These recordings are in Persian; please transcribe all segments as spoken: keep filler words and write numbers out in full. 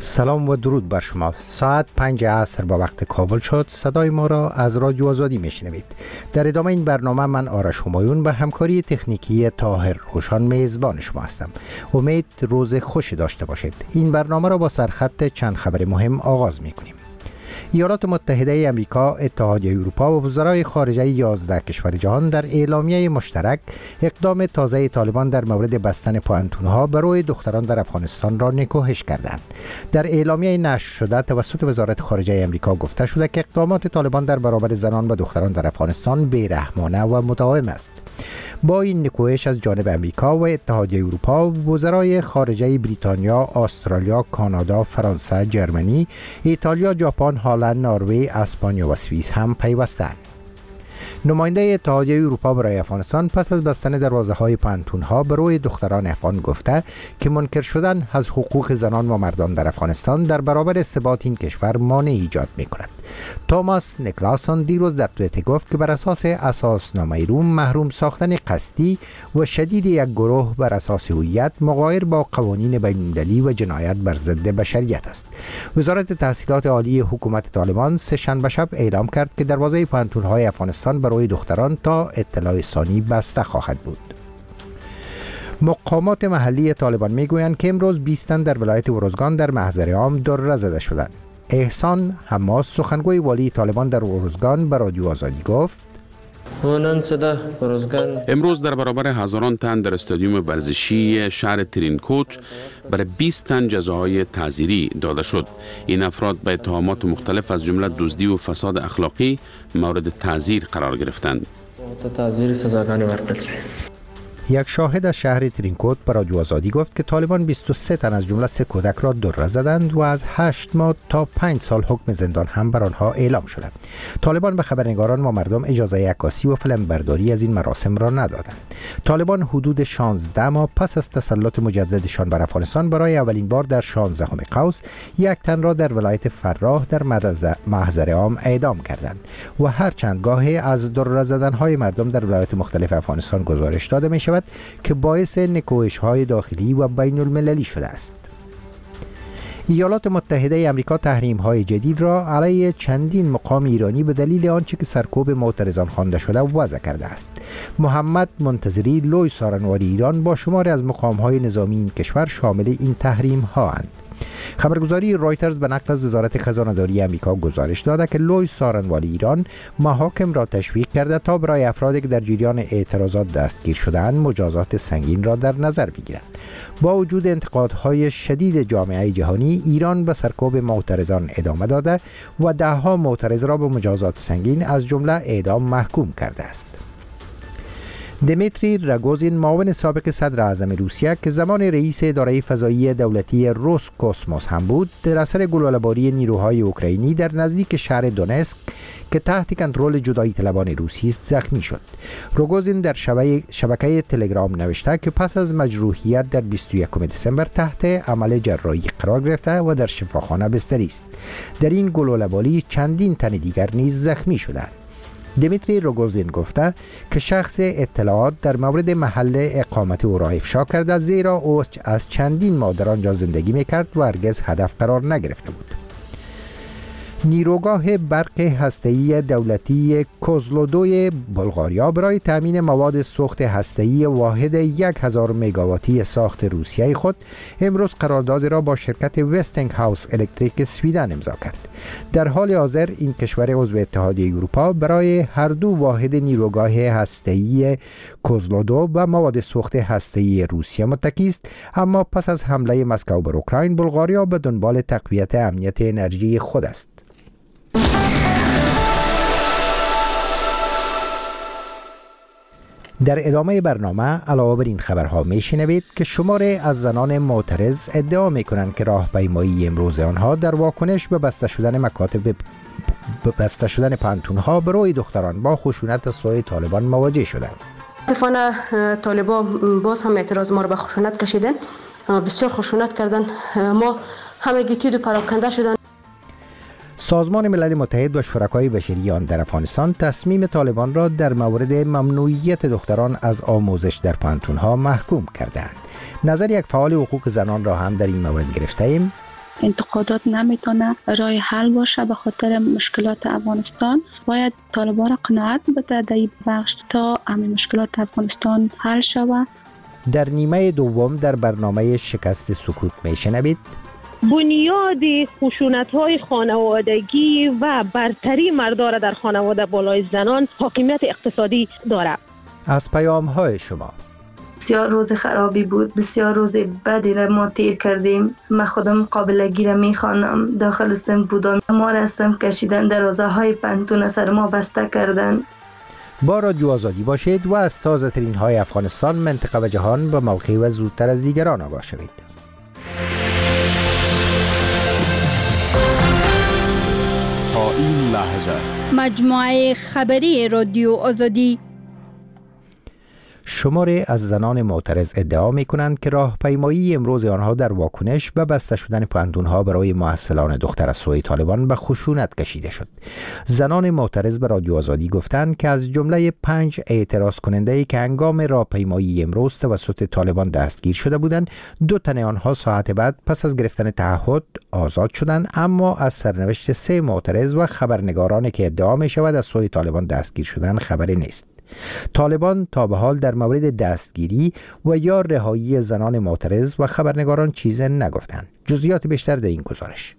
سلام و درود بر شما. ساعت پنج عصر با وقت کابل شد. صدای ما را از رادیو آزادی میشنوید. در ادامه این برنامه من آرش همایون به همکاری تکنیکی طاهر روشان میزبان شما هستم. امید روز خوشی داشته باشید. این برنامه را با سرخط چند خبر مهم آغاز میکنیم. ایالات متحده آمریکا، اتحادیه اروپا و وزرای خارجه یازده کشور جهان در اعلامیه مشترک اقدام تازه طالبان در مورد بستن پوانتون‌ها برای دختران در افغانستان را نکوهش کردند. در اعلامیه نشر شده توسط وزارت خارجه آمریکا گفته شده که اقدامات طالبان در برابر زنان و دختران در افغانستان بی‌رحمانه و مداوم است. با این نکوهش از جانب آمریکا و اتحادیه اروپا، وزرای خارجه بریتانیا، استرالیا، کانادا، فرانسه، جرمنی، ایتالیا، ژاپن، هلند، نروژ، اسپانیا و سوئیس هم پیوستند. نماینده اتحادیه اروپا برای افغانستان پس از بستن دروازه‌های پوانتون‌ها برای دختران افغان گفته که منکر شدن از حقوق زنان و مردان در افغانستان در برابر ثبات این کشور مانع ایجاد می‌کند. توماس نیکلاسون دیروز در توییتر گفت که بر اساس اساسنامه روم محروم ساختن قصدی و شدید یک گروه بر اساس هویت مغایر با قوانین بین‌المللی و جنایت بر ضد بشریت است. وزارت تحصیلات عالی حکومت طالبان سه شنبه شب اعلام کرد که دروازه پوانتون‌های افغانستان برای دختران تا اطلاع ثانی بسته خواهد بود. مقامات محلی طالبان میگویند که امروز بیست تن در ولایت ارزگان در محضر عام دره زده شدند. احسان حماس سخنگوی والی طالبان در ارزگان به رادیو آزادی گفت: امروز در برابر هزاران تن در استادیوم ورزشی شهر ترینکوت برای بیست تن جزاهای تعزیری داده شد. این افراد به اتهامات مختلف از جمله دزدی و فساد اخلاقی مورد تعزیر قرار گرفتند. یک شاهد از شهر ترینکوت به رادیو آزادی گفت که طالبان بیست و سه تن از جمله سه کودک را دره زدند و از هشت ماه تا پنج سال حکم زندان هم بر آنها اعلام شده. طالبان به خبرنگاران و مردم اجازه عکاسی و فیلم برداری از این مراسم را ندادند. طالبان حدود شانزده ماه پس از تسلط مجددشان بر افغانستان برای اولین بار در شانزدهم قوس یک تن را در ولایت فراه در محضر عام اعدام کردند و هر چند گاهی از دره زدن‌های مردم در ولایات مختلف افغانستان گزارش داده می شود که باعث نکوهش‌های داخلی و بین المللی شده است. ایالات متحده آمریکا تحریم‌های جدید را علیه چندین مقام ایرانی به دلیل آنچه که سرکوب معترضان خوانده شده وضع کرده است. محمد منتظری لوی سارنواری ایران با شماری از مقام‌های نظامی این کشور شامل این تحریم‌ها اند. خبرگزاری رایترز به نقل از وزارت خزانه‌داری آمریکا گزارش داده که لوی سارنوالی ایران محاکم را تشویق کرده تا برای افرادی که در جریان اعتراضات دستگیر شده‌اند مجازات سنگین را در نظر بگیرند. با وجود انتقادهای شدید جامعه جهانی، ایران به سرکوب معترضان ادامه داده و ده‌ها معترض را به مجازات سنگین از جمله اعدام محکوم کرده است. دمیتری راگوزین، معاون سابق صدر اعظم روسیه که زمان رئیس اداره فضایی دولتی روسکوسموس هم بود، در اثر گلوله‌باری نیروهای اوکراینی در نزدیک شهر دونسک که تحت کنترل جدایی طلبان روسی است زخمی شد. راگوزین در شبکه تلگرام نوشته که پس از مجروحیت در بیست و یکم دسامبر تحت عمل جراحی قرار گرفته و در شفاخانه بستری است. در این گلوله‌باری چندین تن دیگر نیز زخمی شدند. دمیتری راگوزین گفته که شخص اطلاعات در مورد محل اقامت او را افشا کرده، زیرا او از چندین ماه در آنجا زندگی میکرد و هرگز هدف قرار نگرفته بود. نیروگاه برق هسته‌ای دولتی کوزلودوی بلغاریا برای تامین مواد سوخت هسته‌ای واحد یک هزار مگاواتی ساخت روسیه خود امروز قرارداد را با شرکت وستینگ هاوس الکتریک سویدن امضا کرد. در حال حاضر این کشور عضو اتحادیه اروپا برای هر دو واحد نیروگاه هسته‌ای کوزلودو و مواد سوخت هسته‌ای روسیه متکی است، اما پس از حمله مسکو بر اوکراین بلغاریا به دنبال تقویت امنیت انرژی خود است. در ادامه برنامه علاوه بر این خبرها میشنوید که شماری از زنان معترض ادعا میکنند که راهپیمایی امروز آنها در واکنش به بسته شدن مکاتب به بسته شدن پوانتون‌ها برای دختران با خشونت از سوی طالبان مواجه شدند. متاسفانه طالبان باز هم اعتراض ما را به خشونت کشیدن، بسیار خشونت کردن، ما همگی تید و پراکنده شدن. سازمان ملل متحد و شرکای بشری آن در افغانستان تصمیم طالبان را در مورد ممنوعیت دختران از آموزش در پوانتون‌ها محکوم کردند. نظر یک فعال حقوق زنان را هم در این مورد گرفته ایم. انتقادات نمیتونه راه حل باشه. به خاطر مشکلات افغانستان باید طالبان را قناعت بده در این بخش تا همین مشکلات افغانستان حل شود. در نیمه دوم در برنامه شکست سکوت میشنوید بنیاد خشونت‌های خانوادگی و برتری مردان در خانواده بالای زنان حاکمیت اقتصادی دارد. از پیام‌های شما. بسیار روز خرابی بود، بسیار روز بدی را ما تیر کردیم. من خودم قابلگی را میخوانم. داخل سن بودم، ما را سم کشیدن، دروازه های پنتون سر ما بسته کردن. با رادیو آزادی باشید و از تازه ترین های افغانستان، منطقه و جهان به موقع و زودتر از دیگران آگاه شوید. تا این لحظه مجموعه خبری رادیو آزادی. شماری از زنان معترض ادعا می کنند که راهپیمایی امروز آنها در واکنش به بسته شدن پاندونها برای محصلان دختر از سوی طالبان به خشونت کشیده شد. زنان معترض به رادیو آزادی گفتند که از جمله پنج اعتراض کننده که هنگام راهپیمایی امروز توسط طالبان دستگیر شده بودند، دو تن آنها ساعت بعد پس از گرفتن تعهد آزاد شدند، اما از سرنوشت سه معترض و خبرنگارانی که ادعا می شود از سوی طالبان دستگیر شدند خبری نیست. طالبان تا به حال در مورد دستگیری و یا رهایی زنان معترض و خبرنگاران چیزی نگفتند. جزئیات بیشتر در این گزارش.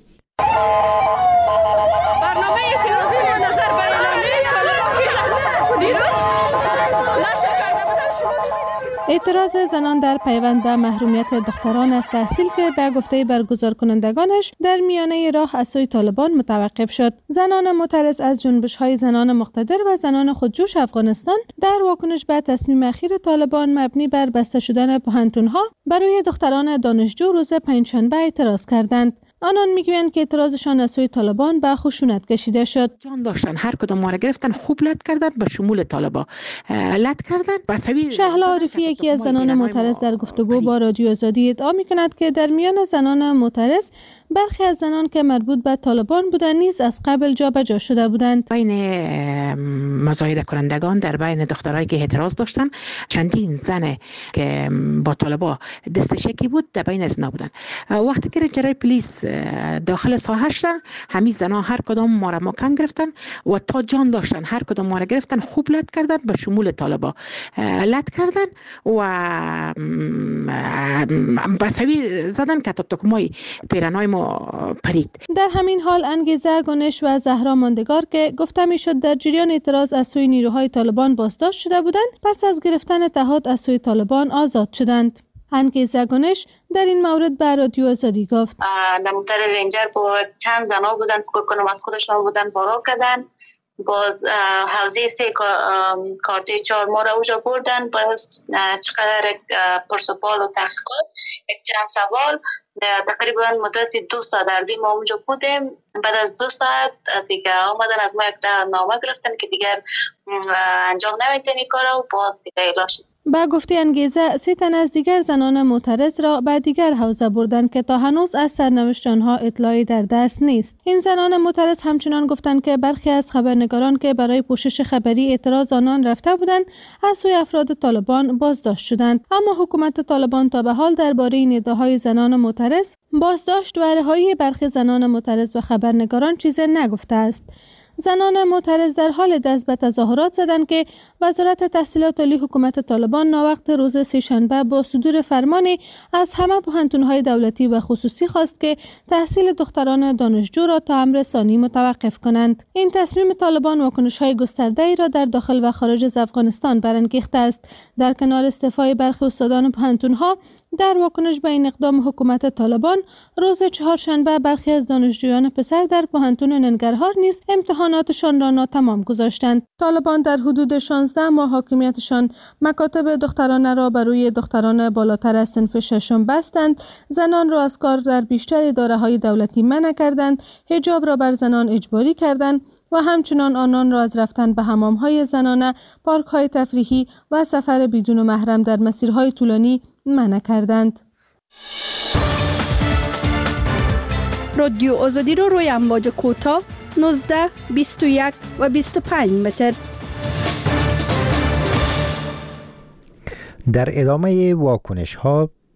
برنامه اعتراضی ما نظر به اعلامیه طالبان دیروز نشر کرده بودن. شما ببینید اعتراض زنان در پیوند به محرومیت دختران از تحصیل که به گفته برگزار کنندگانش در میانه راه از سوی طالبان متوقف شد. زنان معترض از جنبش‌های زنان مقتدر و زنان خودجوش افغانستان در واکنش به تصمیم اخیر طالبان مبنی بر بسته شدن پوهنتون‌ها برای دختران دانشجو روز پنجشنبه اعتراض کردند. آنان میگویند که اعتراضشان از سوی طالبان به خشونت کشیده شد. جان داشتن، هر کدام ما را گرفتن، خوب لط کردن، به شمول طالبا لط کردن. بسوی شهلا عارفی یکی از زنان معترض در گفتگو با رادیو آزادی ادعا میکند که در میان زنان معترض برخی از زنان که مربوط به طالبان بودند نیز از قبل جابجا شده بودند. بین مزاحمت کنندگان در بین دخترایی که اعتراض داشتن، چندین زن که با طالبا دست شکی بود در بین از اینا بودند. وقتی که رجرای پلیس داخل ساحه شدن، همین زنها هر کدام ما را محکم گرفتن و تا جان داشتن هر کدام ما را گرفتن، خوب لط کردن، به شمول طالبا لط کردن و بسوی زدن که تا تکمای پیرنای ما پرید. در همین حال انگیزه گنش و زهرا ماندگار که گفته میشد در جریان اعتراض از سوی نیروهای طالبان بازداشت شده بودند، پس از گرفتن تعهد از سوی طالبان آزاد شدند. انگیزه گنش در این مورد به رادیو آزادی گفت: نموتر رنجر با چند زنا بودن، فکر کنم از خودشان بودن، فرار کردن. باز حوزه سه کارته چهار ما را اوجا بردن. باز چقدر پرسپال و تحقیقات، یک چند سوال، تقریبا مدت دو ساعت در دی ما اونجا بودیم. بعد از دو ساعت دیگه آمدن از ما یک نامه گرفتن که دیگر انجام نمیتونی کارا و باز دیگه اعلام شد. با گفته انگیزه، سه تن از دیگر زنان معترض را به دیگر حوزه بردند که تا هنوز از سرنوشت آنها اطلاعی در دست نیست. این زنان معترض همچنان گفتند که برخی از خبرنگاران که برای پوشش خبری اعتراض آنان رفته بودند، از سوی افراد طالبان بازداشت شدند. اما حکومت طالبان تا به حال درباره این ادعاهای زنان معترض، بازداشت و رهایی برخی زنان معترض و خبرنگاران چیزی نگفته است. زنان معترض در حال دست به تظاهرات زدند که وزارت تحصیلات عالی حکومت طالبان ناوقت روز سه‌شنبه با صدور فرمانی از همه پوهنتون‌های دولتی و خصوصی خواست که تحصیل دختران دانشجو را تا امر ثانی متوقف کنند. این تصمیم طالبان واکنش‌های گسترده‌ای را در داخل و خارج از افغانستان برانگیخته است. در کنار استعفای برخی استادان پوهنتون‌ها، در واکنش به این اقدام حکومت طالبان، روز چهارشنبه برخی از دانشجویان پسر در پوهنتون ننگرهار نیز امتحاناتشان را ناتمام گذاشتند. طالبان در حدود شانزده ماه حاکمیتشان مکاتب دخترانه را بر روی دختران بالاتر از صنف ششم بستند، زنان را از کار در بیشتر اداره‌های دولتی منع کردند، حجاب را بر زنان اجباری کردند و همچنان آنان را از رفتن به حمام‌های زنانه، پارک‌های تفریحی و سفر بدون محرم در مسیرهای طولانی منع کردند. رادیو آزادی رو روی امواج کوتاه نوزده، بیست و یک و بیست و پنج متر. در ادامه واکنش ها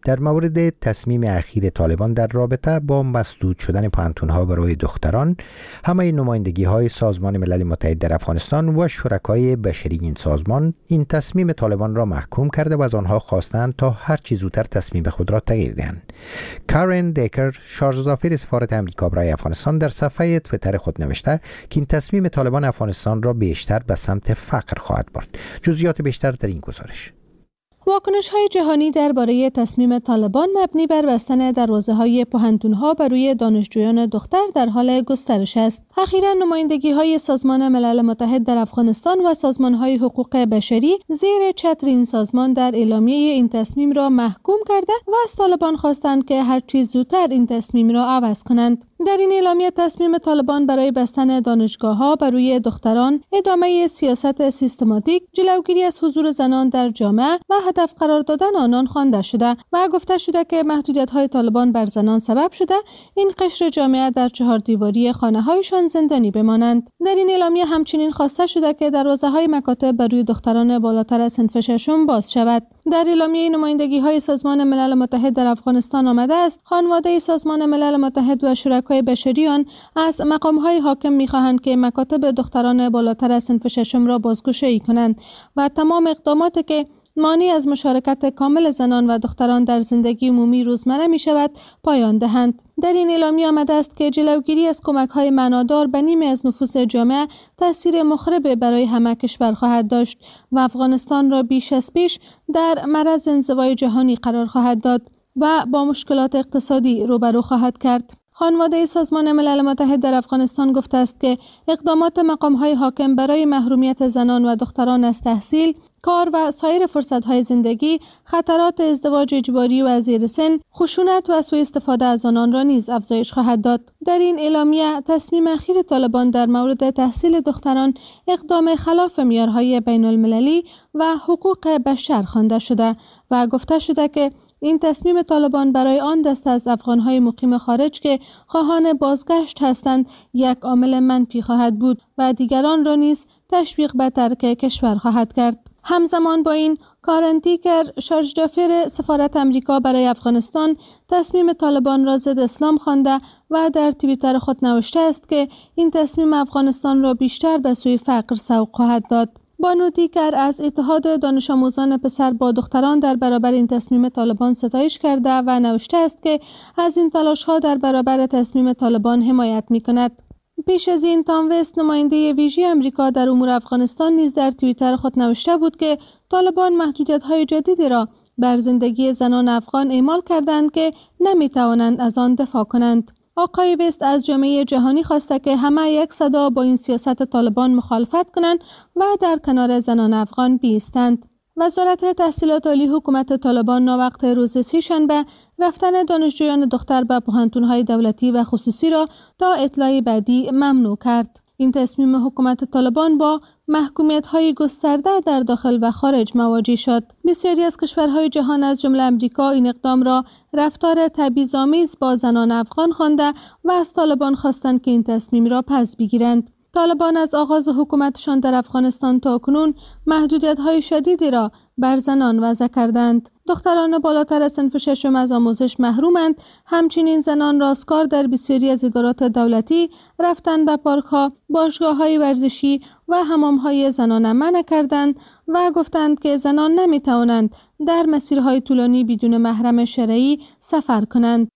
در مورد تصمیم اخیر طالبان در رابطه با مسدود شدن پانتون‌ها برای دختران، همه نمایندگی‌های سازمان ملل متحد در افغانستان و شرکای بشری این سازمان این تصمیم طالبان را محکوم کرده و از آنها خواستند تا هر چه زودتر تصمیم خود را تغییر دهند. کارن دیکر، شارژ سفارت امریکا برای افغانستان، در صفحه توییتر خود نوشته که این تصمیم طالبان افغانستان را بیشتر به سمت فقر خواهد برد. جزئیات بیشتر در این گزارش. واکنش‌های جهانی درباره تصمیم طالبان مبنی بر بستن دروازه‌های پوهنتون‌ها بر روی دانشجویان دختر در حال گسترش است. اخیراً نمایندگی‌های سازمان ملل متحد در افغانستان و سازمان‌های حقوق بشری زیر چتر این سازمان در اعلامیه این تصمیم را محکوم کرده و از طالبان خواستند که هر چیز زودتر این تصمیم را عوض کنند. در این اعلامیه تصمیم طالبان برای بستن دانشگاه‌ها بر روی دختران، ادامه سیاست سیستماتیک، جلوگیری از حضور زنان در جامعه و هدف قرار دادن آنان خوانده شده و گفته شده که محدودیت‌های طالبان بر زنان سبب شده این قشر جامعه در چهار دیواری خانه‌هایشان زندانی بمانند. در این اعلامیه همچنین خواسته شده که دروازه‌های مکاتب بر روی دختران بالاتر از صنف ششم باز شود. در اعلامیه نمایندگی‌های سازمان ملل متحد در افغانستان آمده است خانواده سازمان ملل متحد و شرکای بشری آن از مقام‌های حاکم می‌خواهند که مکاتب دختران بالاتر از صنف ششم را بازگشایی کنند و تمام اقداماتی که مانع از مشارکت کامل زنان و دختران در زندگی عمومی روزمره می شود پایان دهند. در این اعلامیه آمده است که جلوگیری از کمک‌های معنادار به نیمی از نفوس جامعه تأثیر مخرب برای همه کشور خواهد داشت و افغانستان را بیش از پیش در معرض انزوای جهانی قرار خواهد داد و با مشکلات اقتصادی روبرو خواهد کرد. خانواده سازمان ملل متحد در افغانستان گفته است که اقدامات مقام‌های حاکم برای محرومیت زنان و دختران از تحصیل، کار و سایر فرصت‌های زندگی، خطرات ازدواج اجباری و زیر سن، خشونت و سوء استفاده از آنان را نیز افزایش خواهد داد. در این اعلامیه تصمیم اخیر طالبان در مورد تحصیل دختران اقدام خلاف معیارهای بین‌المللی و حقوق بشر خوانده شده و گفته شده که این تصمیم طالبان برای آن دسته از افغان‌های مقیم خارج که خواهان بازگشت هستند یک عامل منفی خواهد بود و دیگران را نیز تشویق به ترک کشور خواهد کرد. همزمان با این، کارن دیکر، شارژ دافیر سفارت امریکا برای افغانستان، تصمیم طالبان را ضد اسلام خوانده و در توییتر خود نوشته است که این تصمیم افغانستان را بیشتر به سوی فقر سوق خواهد داد. بانو دیگر از اتحاد دانش آموزان پسر با دختران در برابر این تصمیم طالبان ستایش کرده و نوشته است که از این تلاش‌ها در برابر تصمیم طالبان حمایت می‌کند. پیش از این تام وست، نماینده ویژه امریکا در امور افغانستان، نیز در توییتر خود نوشته بود که طالبان محدودیت‌های جدیدی را بر زندگی زنان افغان اعمال کردند که نمی‌توانند از آن دفاع کنند. آقای وست از جامعه جهانی خواسته که همه یک صدا با این سیاست طالبان مخالفت کنند و در کنار زنان افغان بایستند. وزارت تحصیلات عالی حکومت طالبان ناوقت روز سه‌شنبه رفتن دانشجویان دختر به پوهنتون‌های دولتی و خصوصی را تا اطلاع بعدی ممنوع کرد. این تصمیم حکومت طالبان با محکومیت‌های گسترده در داخل و خارج مواجه شد. بسیاری از کشورهای جهان از جمله امریکا این اقدام را رفتار تبعیض‌آمیز با زنان افغان خوانده و از طالبان خواستند که این تصمیم را پس بگیرند. طالبان از آغاز حکومتشان در افغانستان تا کنون محدودیت‌های شدیدی را بر زنان وضع کردند. دختران بالاتر از صنف ششم از آموزش محرومند. همچنین زنان راستکار در بسیاری از ادارات دولتی رفتن به پارک‌ها، باشگاه‌های ورزشی و حمام‌های زنانه منع کردند و گفتند که زنان نمی‌توانند در مسیرهای طولانی بدون محرم شرعی سفر کنند.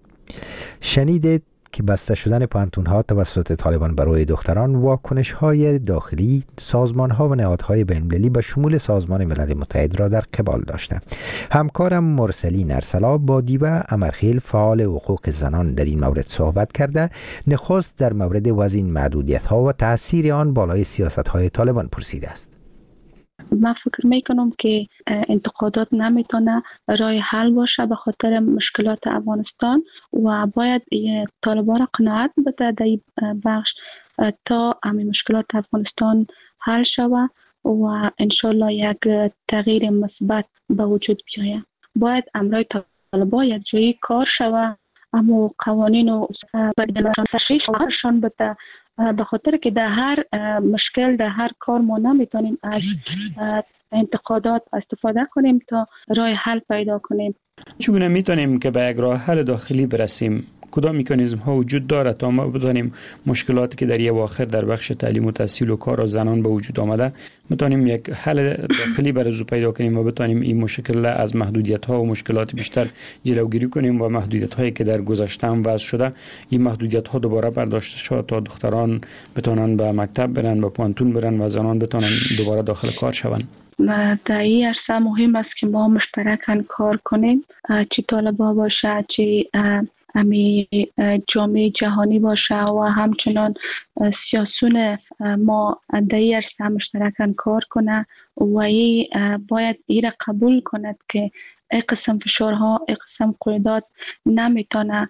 شنیدید که بسته شدن پانتون‌ها توسط طالبان برای دختران واکنش‌های داخلی، سازمان‌ها و نهادهای بین‌المللی به شمول سازمان ملل متحد را در قبال داشته. همکارم مرسلین ارسلا با دیبا امرخیل، فعال حقوق زنان، در این مورد صحبت کرده. نخست در مورد وضع این محدودیت‌ها و تأثیر آن بالای سیاست‌های طالبان پرسیده است. من فکر میکنم که انتقادات نمیتونه راه حل باشه به خاطر مشکلات افغانستان و باید طالبان را قناعت بده در این بخش تا همین مشکلات افغانستان حل شود و انشالله یک تغییر مثبت به وجود بیاید. باید امرای طالبان یک جایی کار شود، اما قوانین و بدلشان تشریحشان بده، به خاطر که در هر مشکل، در هر کار ما نمیتونیم از انتقادات استفاده کنیم تا راه حل پیدا کنیم. چگونه میتونیم که به یک راه حل داخلی برسیم؟ کدام مکانیزم ها وجود دارد تا ما بدانیم مشکلاتی که در یک واخر در بخش تعلیم و تحصیل و کار و زنان به وجود آمده میتونیم یک حل داخلی برای او پیدا کنیم و بتانیم این مشکل از محدودیت ها و مشکلات بیشتر جلوگیری کنیم و محدودیت هایی که در گذشته هم وضع شده این محدودیت ها دوباره برداشته شود تا دختران بتونن به مکتب برن، به پانتون برن و زنان بتونن دوباره داخل کار شوند. در این عرصه مهم است که ما مشترکاً کار کنیم، چه طالبا باشه چه امی جامعه جهانی باشه و همچنان سیاسون ما در این عرصه مشترکاً کار کنه و ای باید این را قبول کند که ای قسم فشارها ای قسم قیودات نمیتونه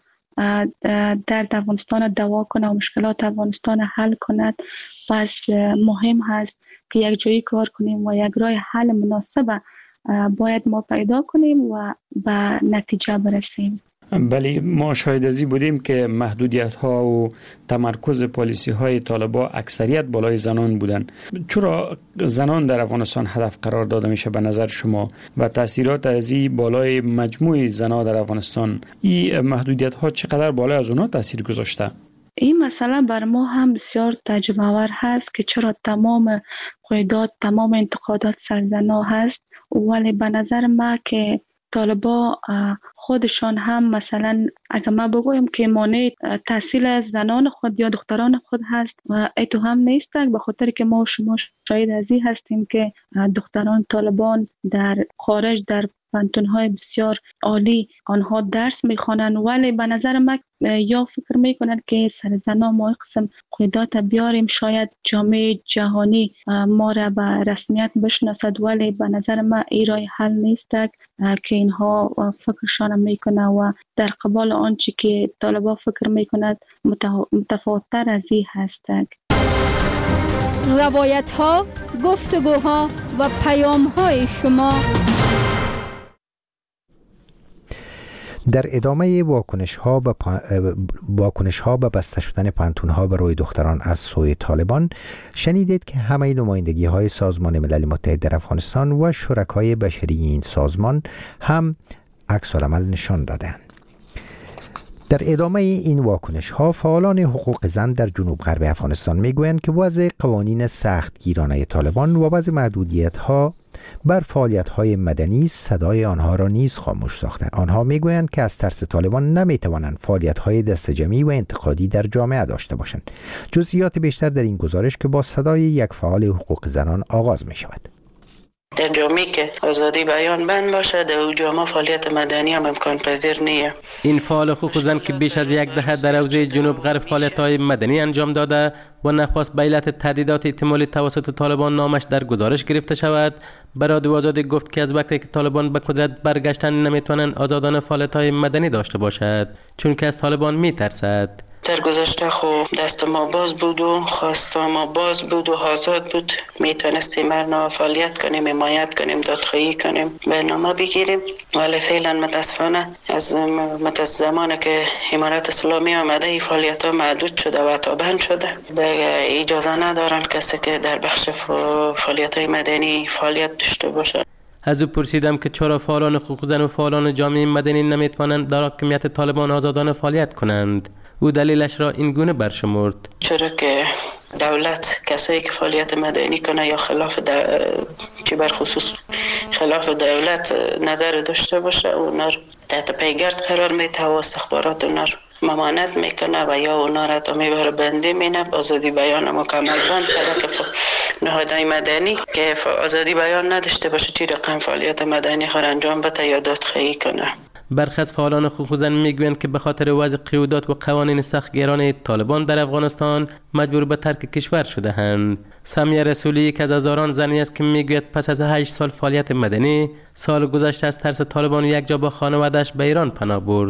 در افغانستان دوا کنه و مشکلات افغانستان حل کند. پس مهم هست که یک جایی کار کنیم و یک راه حل مناسب باید ما پیدا کنیم و به نتیجه برسیم. بله، ما شاهد ازی بودیم که محدودیت ها و تمرکز پالیسی های طالبا اکثریت بالای زنان بودن. چرا زنان در افغانستان هدف قرار داده میشه به نظر شما و تاثیرات ازی بالای مجموع زنان در افغانستان این محدودیت ها چقدر بالای از اونها تاثیر گذاشته؟ این مسئله بر ما هم بسیار تعجب آور هست که چرا تمام قیودات تمام انتقادات سرزنا هست، ولی به نظر ما که طالبا خودشان هم مثلا اگر ما بگویم که مانع تحصیل زنان خود یا دختران خود هست و ایتو هم نیست، به خاطر که ما شما شاید ازی هستیم که دختران طالبان در خارج در پانتون‌های بسیار عالی آنها درس میخوانند، ولی به نظر من یا فکر میکنند که سر زنا ما قسم قیودات بیاریم شاید جامعه جهانی ما را به رسمیت بشناسد، ولی به نظر من این راه حل نیست که اینها فکرشان میکنه و در قبال آنچه که طالبا فکر میکند متفاوت‌تر از این هست. روایت ها، گفتگوها و پیام های شما. در ادامه واکنش ها به پا... واکنش ها به بسته شدن پانتون ها به روی دختران از سوی طالبان شنیدید که همه نمایندگی های سازمان ملل متحد در افغانستان و شرکای بشری این سازمان هم عکس العمل نشان دادند. در ادامه این واکنش ها فعالان حقوق زن در جنوب غرب افغانستان میگویند که وضع قوانین سختگیرانه طالبان و وضع محدودیت ها بر فعالیت های مدنی صدای آنها را نیز خاموش ساخته. آنها میگویند که از ترس طالبان نمیتوانند فعالیت های دست جمعی و انتقادی در جامعه داشته باشند. جزئیات بیشتر در این گزارش که با صدای یک فعال حقوق زنان آغاز می شود. در جامعه که آزادی بیان بند باشه در او جامعه فعالیت مدنی هم امکان پذیر نیه. این فعال حقوق زن که بیش از یک دهه در حوزه جنوب غرب فعالیت‌های مدنی انجام داده و نخواست به علت تهدیدات احتمالی توسط طالبان نامش در گزارش گرفته شود، به رادیو آزادی گفت که از وقتی که طالبان به قدرت برگشتن نمیتونن آزادانه فعالیت‌های مدنی داشته باشد چون که از طالبان میترسد. در گذشته خو دست ما باز بود و خواسته ما باز بود و آزاد بود، میتونستیم مرنا فعالیت کنیم، حمایت کنیم، دادخواهی کنیم، برنامه بگیریم، ولی فعلا متاسفانه از متأسف زمانی که امارت اسلامی آمده این فعالیت ها محدود شده و تا بند شده. در اجازه ندارن کسی که در بخش فعالیت های مدنی فعالیت داشته باشه. از او پرسیدم که چرا فعالان حقوق زن و فعالان جامعه مدنی نمیتوانند در حاکمیت طالبان آزادانه فعالیت کنند. او دلیلش را این گونه برشمرد: چرا که دولت کسایی که فعالیت مدنی کنه یا خلاف چه بر خصوص خلاف دولت نظر داشته باشه اونا رو تحت پیگرد قرار میده و استخبارات اونا رو ممانعت میکنه و یا اونا را تا میبره بندی مینه. آزادی بیان مکمل بند کرده که نهادهای مدنی که آزادی بیان نداشته باشه چی رقم فعالیت مدنی خود انجام بده یا دادخواهی کنه. برخی از فعالان حقوق زن میگویند که به خاطر وضع قیودات و قوانین سختگیرانه طالبان در افغانستان مجبور به ترک کشور شده اند. سمیه رسولی که از هزاران زنی است که میگوید پس از هشت سال فعالیت مدنی سال گذشته از ترس طالبان یک جا با خانواده‌اش به ایران پناه برد.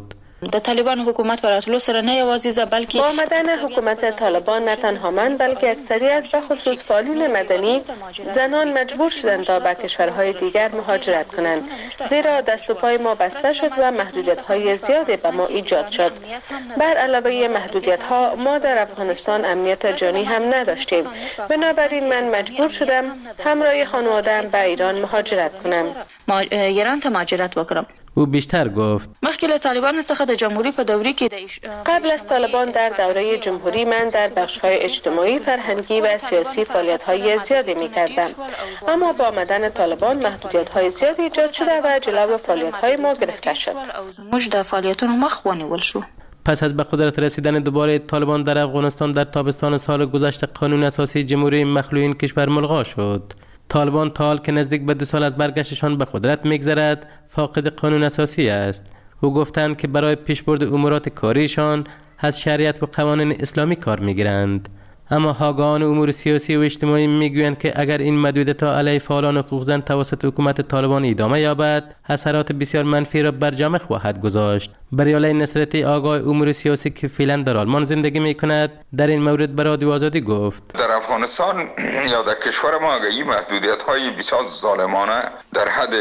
د طالبان حکومت پر راتلو سره نه یوازې بلکې با آمدن حکومت طالبان نه تنها من بلکه اکثریت به خصوص فعالین مدنی زنان مجبور شدند تا به کشورهای دیگر مهاجرت کنند، زیرا دست و پای ما بسته شد و محدودیت‌های زیادی به ما ایجاد شد. بر علاوه محدودیت‌ها ما در افغانستان امنیت جانی هم نداشتیم. بنابراین من مجبور شدم همراه خانواده‌ام به ایران مهاجرت کنم. ما ایران ته مهاجرت وکړم. او بیشتر گفت مخکې له طالبان څخه د جمهوریت په دورې کې د قبل از طالبان در دوره جمهوری من در بخش‌های اجتماعی، فرهنگی و سیاسی فعالیت‌های زیادی می‌کردم، اما با آمدن طالبان محدودیت‌های زیادی ایجاد شده و جلو فعالیت‌های ما گرفته شد. موږ د فعالیتونو مخ ونیول شو. پس از به قدرت رسیدن دوباره طالبان در افغانستان در تابستان سال گذشته قانون اساسی جمهوری مخلوع این کشور ملغا شد. طالبان تا حال که نزدیک به دو سال از برگشتشان به قدرت میگذرد فاقد قانون اساسی است. او گفتند که برای پیشبرد امورات کاریشان از شریعت و قوانین اسلامی کار میگیرند. اما حاگاهان امور سیاسی و اجتماعی میگویند که اگر این محدودیت‌ها علیه فعالان حقوق زن توسط حکومت طالبان ادامه یابد، اثرات بسیار منفی را بر جامعه خواهد گذاشت. بریاله نصرتی آگاه امور سیاسی که فعلا در آلمان زندگی میکند در این مورد به رادیو آزادی گفت: در افغانستان یا در کشور ما اگر این محدودیت‌های بسیار ظالمانه در حد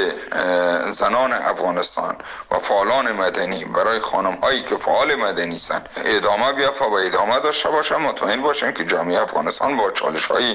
زنان افغانستان و فعالان مدنی برای خانم‌هایی که فعال مدنی هستند ادامه بیافته و ادامه داشته باشه، مطمئن باشیم که جامعه افغانستان با چالش‌های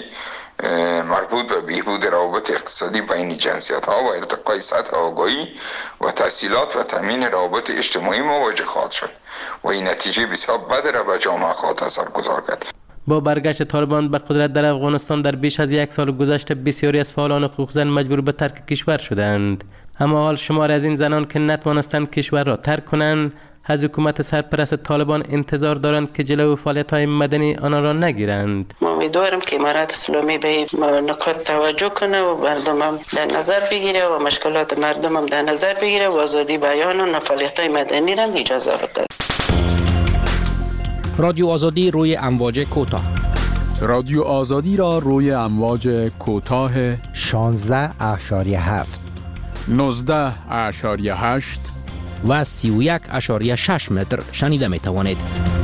مربوط به بهبود روابط اقتصادی بین جنسیت‌ها و ارتقای سطح آگاهی و تحصیلات و تامین روابط اجتماعی مواجه خواهد شد و این نتیجه بسیار بد را به جامعه خواهد اثرگذار کرد. با برگشت طالبان به قدرت در افغانستان در بیش از یک سال گذشته بسیاری از فعالان حقوق زن مجبور به ترک کشور شدند. اما حال شمار از این زنان که نتوانستند کشور را ترک کنند از حکومت سرپرست طالبان انتظار دارند که جلو فعالیت‌های مدنی آنها را نگیرند. ما امیدوارم که امارت اسلامی به نکات توجه کنه و مردم هم در نظر بگیره و مشکلات مردم هم در نظر بگیره و آزادی بیان و فعالیت‌های مدنی را اجازه بده. رادیو آزادی روی امواج کوتاه. رادیو آزادی را روی امواج کوتاه شانزده اشاریه هفت، نوزده اشاریه هشت و سی و یک اشاریه شش متر شنیده می توانید.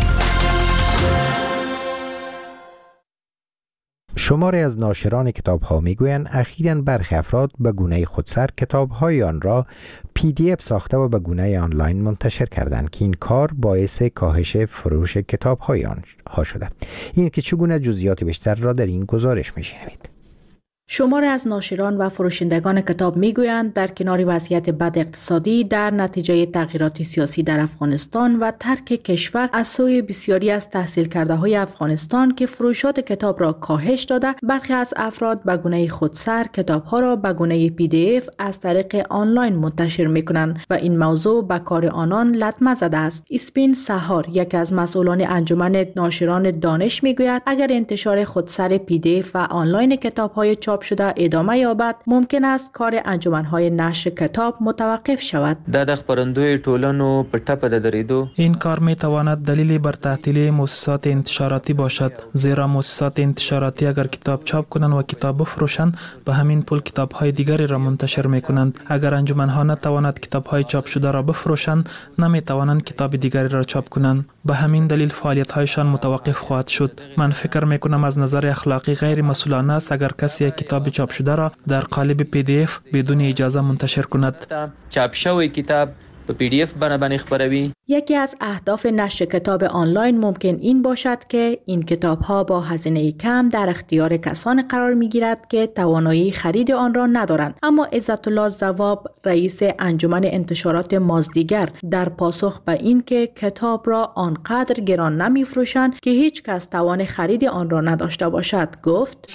شماری از ناشران کتاب ها می گویند اخیراً برخی افراد به گونه خودسر کتاب های آن را پی دی اف ساخته و به گونه آنلاین منتشر کردند که این کار باعث کاهش فروش کتاب های آنها شده. این که چگونه جزئیات بیشتر را در این گزارش می شنوید. شماری از ناشران و فروشندگان کتاب میگویند در کنار وضعیت بد اقتصادی در نتیجه تغییرات سیاسی در افغانستان و ترک کشور از سوی بسیاری از تحصیل کرده های افغانستان که فروشات کتاب را کاهش داده، برخی از افراد به گونه خودسر کتاب ها را به گونه پی دی اف از طریق آنلاین منتشر میکنند و این موضوع به کار آنان لطمه زده است. اسپین سهار، یکی از مسئولان انجمن ناشران دانش، میگوید اگر انتشار خودسر پی دی اف و آنلاین کتاب های چاپ شده ادامه یابد، ممکن است کار انجمن‌های نشر کتاب متوقف شود. د خبرندوی ټولنو په ټپه د درېدو این کار می تواند دلیلی بر تعطیلی مؤسسات انتشاراتی باشد، زیرا مؤسسات انتشاراتی اگر کتاب چاپ کنند و کتاب بفروشند به همین پول کتاب‌های دیگری را منتشر می‌کنند. اگر انجمن‌ها نتوانند کتاب‌های چاپ شده را بفروشند، نمی‌توانند کتاب دیگری را چاپ کنند. به همین دلیل فعالیت‌هایشان متوقف خواهد شد. من فکر می‌کنم از نظر اخلاقی غیر مسئولانه است اگر کسی کتاب چاپ شده را در قالب پی دی اف بدون اجازه منتشر کند. چاپ شوی کتاب په پی دی اف باندې خبروي. یکی از اهداف نشر کتاب آنلاین ممکن این باشد که این کتاب‌ها با هزینه کم در اختیار کسان قرار می‌گیرد که توانایی خرید آن را ندارند. اما عزت الله زواب، رئیس انجمن انتشارات مازدیگر، در پاسخ به این که کتاب را آنقدر گران نمی‌فروشند که هیچ کس توان خرید آن را نداشته باشد، گفت: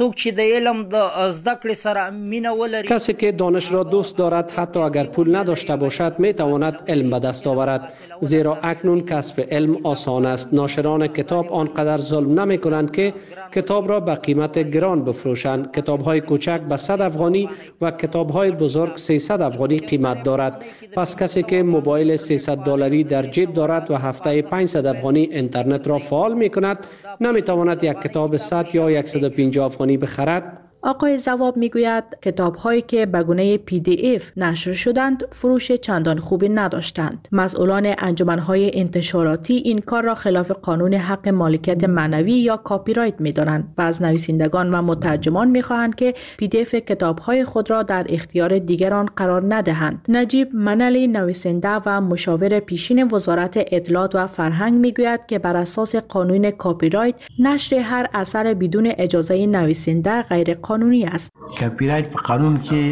کسی که دانش را دوست دارد حتی اگر پول نداشته باشد می‌تواند علم به دست آورد، زیرا اکنون کسب علم آسان است. ناشران کتاب آنقدر ظلم نمی کنند که کتاب را به قیمت گران بفروشند. کتاب های کوچک به صد افغانی و کتاب های بزرگ سیصد افغانی قیمت دارد. پس کسی که موبایل سیصد دلاری در جیب دارد و هفته پانصد افغانی اینترنت را فعال می کند، نمی تواند یک کتاب صد یا صد و پنجاه افغانی بخرد. آقای زواب میگوید کتاب هایی که به گونه پی دی اف نشر شدند فروش چندان خوبی نداشتند. مسئولان انجمن های انتشاراتی این کار را خلاف قانون حق مالکیت معنوی یا کاپی رایت می‌دانند و از نویسندگان و مترجمان می‌خواهند که پی دی اف کتاب های خود را در اختیار دیگران قرار ندهند. نجیب منلی نویسنده و مشاور پیشین وزارت اطلاعات و فرهنگ میگوید که بر اساس قانون کاپی رایت نشر هر اثر بدون اجازه نویسنده غیر قانونی است. کاپی رایت قانون که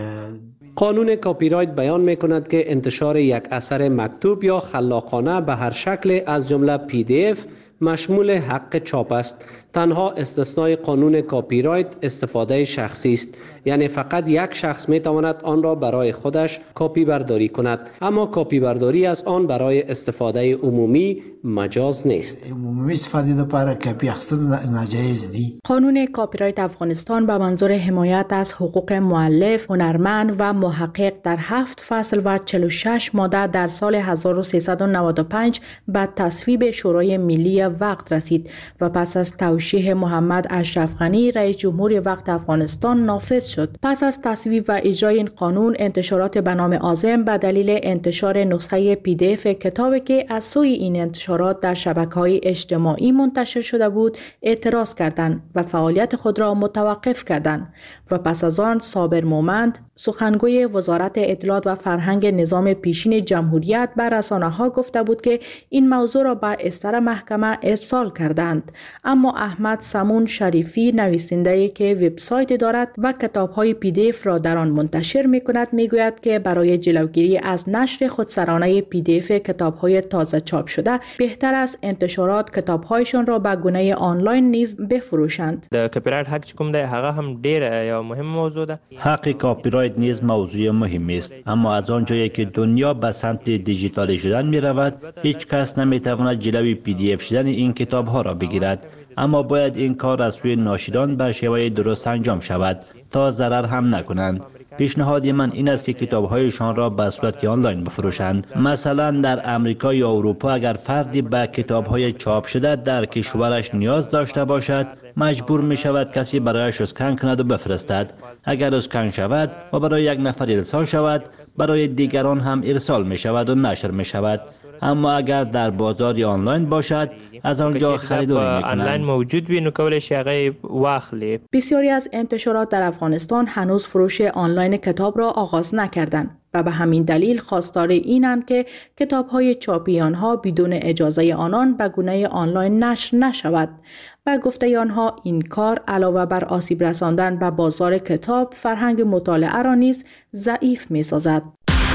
قانون کاپی رایت بیان می کند که انتشار یک اثر مکتوب یا خلاقانه به هر شکل از جمله پی دی اف مشمول حق چاپ است. تنها استثنای قانون کاپی رایت استفاده شخصی است، یعنی فقط یک شخص می تواند آن را برای خودش کاپی برداری کند، اما کاپی برداری از آن برای استفاده عمومی مجاز نیست. عمومی استفاده لپاره کاپی اخیستن ناجایز دی. قانون کاپی رایت افغانستان به منظور حمایت از حقوق مؤلف، هنرمند و محقق در هفت فصل و چهل و شش ماده در سال هزار و سیصد و نود و پنج به تصویب شورای ملی وقت رسید و پس از توشیح محمد اشرف غنی رئیس جمهور وقت افغانستان نافذ شد. پس از تصویب و اجرای این قانون، انتشارات به نام عازم به دلیل انتشار نسخه پی دی اف کتابی که از سوی این انتشارات در شبکه‌های اجتماعی منتشر شده بود اعتراض کردند و فعالیت خود را متوقف کردند و پس از آن صابر مومند، سخنگوی وزارت اطلاعات و فرهنگ نظام پیشین جمهوریت به رسانه‌ها گفته بود که این موضوع را به استر محکمه ارسال کردند. اما احمد سمون شریفی، نویسنده‌ای که وبسایت دارد و کتاب‌های پی دی اف را در آن منتشر می‌کند، می‌گوید که برای جلوگیری از نشر خودسرانه پی دی اف کتاب‌های تازه چاپ شده بهتر است انتشارات کتاب‌هایشان را به گونه آنلاین نیز بفروشند. د کاپی رایت حق کوم دی هغه هم ډیر یا مهم موضوع ده. حق کاپی رایت نیز موضوع مهمی است، اما از آنجایی که دنیا به سمت دیجیتالی شدن می‌رود، هیچ کس نمی‌تواند جلوی پی دی اف شدن این کتاب‌ها را بگیرد. اما باید این کار از سوی ناشران به شیوه درست انجام شود تا ضرر هم نکنند. پیشنهاد من این است که کتاب‌هایشان را به صورت آنلاین بفروشند. مثلا در امریکا یا اروپا اگر فردی به کتاب‌های چاپ شده در کشورش نیاز داشته باشد، مجبور می شود کسی برایش اسکن کند و بفرستد. اگر اسکن شود و برای یک نفر ارسال شود، برای دیگران هم ارسال می شود و نشر می شود. اما اگر در بازار یا آنلاین باشد، از آنجا خریداری می‌کنند. آنلاین موجود وي نو کولای شي هغه واخلي. بسیاری از انتشارات در افغانستان هنوز فروش آنلاین کتاب را آغاز نکردند و به همین دلیل خواستار اینند که کتاب‌های چاپی آنها بدون اجازه آنان به گونه آنلاین نشر نشود. و گفته آنها این کار علاوه بر آسیب رساندن به بازار کتاب، فرهنگ مطالعه را نیز ضعیف می‌سازد.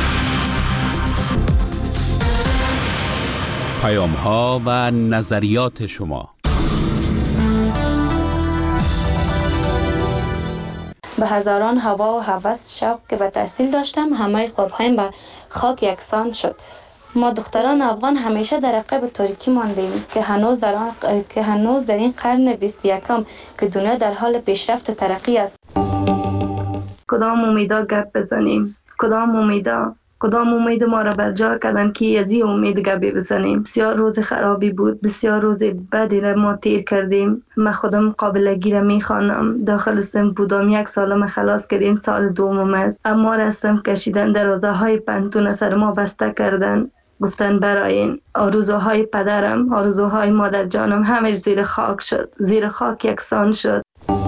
پیام ها و نظریات شما. به هزاران هوا و هوس شوق که به تحصیل داشتم، همه خوابهایم به خاک یکسان شد. ما دختران افغان همیشه در عقب تاریکی ماندیم که هنوز در آن که هنوز در این قرن بیست و یکم که دنیا در حال پیشرفت و ترقی است. کدام امیدا گپ بزنیم؟ کدام امیدا؟ کدام امید ما را بر جا کردن که از این امید گپی بزنیم؟ بسیار روز خرابی بود، بسیار روز بدی را ما تیر کردیم. من خودم قابلگی را میخوانم. داخل سن بودم، یک سالم خلاص کردیم، سال دومم است. اما رستم کشیدن، دروازه های پنتون سر ما بسته کردن. گفتن برای این آرزوهای پدرم، آرزوهای مادر جانم همش زیر خاک شد، زیر خاک یکسان شد.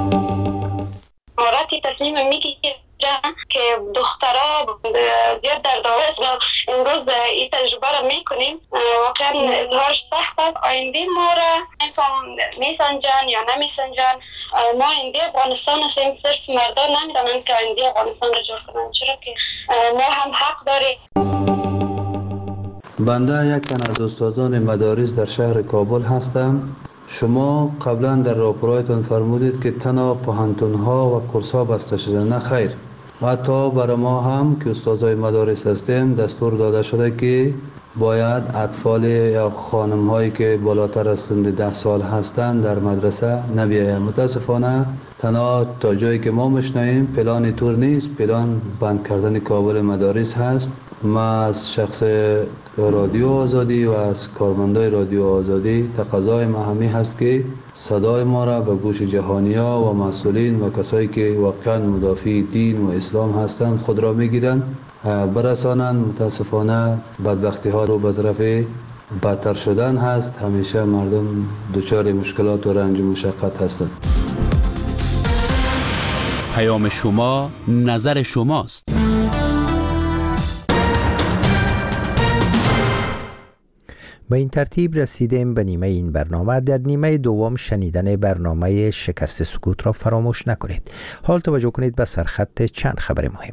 مارتی تصمیم میگیره که دخترها زیاد در داوست و امروز این تجربه را میکنیم. واقعا اظهارش سخت است. آینده ما را میسنجن یا نمیسنجن. ما آینده افغانستان هستیم، صرف مردان نمیدونن که آینده افغانستان را جور کنن، چرا که ما هم حق داریم. بنده یک تن از استادان مدارس در شهر کابل هستم. شما قبلا در راپورایتان فرمودید که تنها پوهنتون‌ها و کورس‌ها بسته شده. نه خیر، و حتی برای ما هم که استادای مدارس هستیم دستور داده شده که باید اطفال یا خانم هایی که بالاتر از سن ده سال هستند در مدرسه نبیاید. متاسفانه تنها تا جایی که ما میشنویم پلان طور نیست، پلان بند کردن کابل مدارس هست. ما از شخص رادیو آزادی و از کارمندای رادیو آزادی تقاضای ما همی هست که صدای ما را به گوش جهانی‌ها و مسئولین و کسایی که واقعا مدافع دین و اسلام هستند خود را میگیرند برسانند. متاسفانه بدبختی ها رو به طرف بدتر شدن هست. همیشه مردم دچار مشکلات و رنج و مشقت هستند. پیام شما، نظر شماست. به این ترتیب رسیدیم به نیمه این برنامه. در نیمه دوم شنیدن برنامه شکست سکوت را فراموش نکنید. حال توجه کنید به سرخط چند خبر مهم.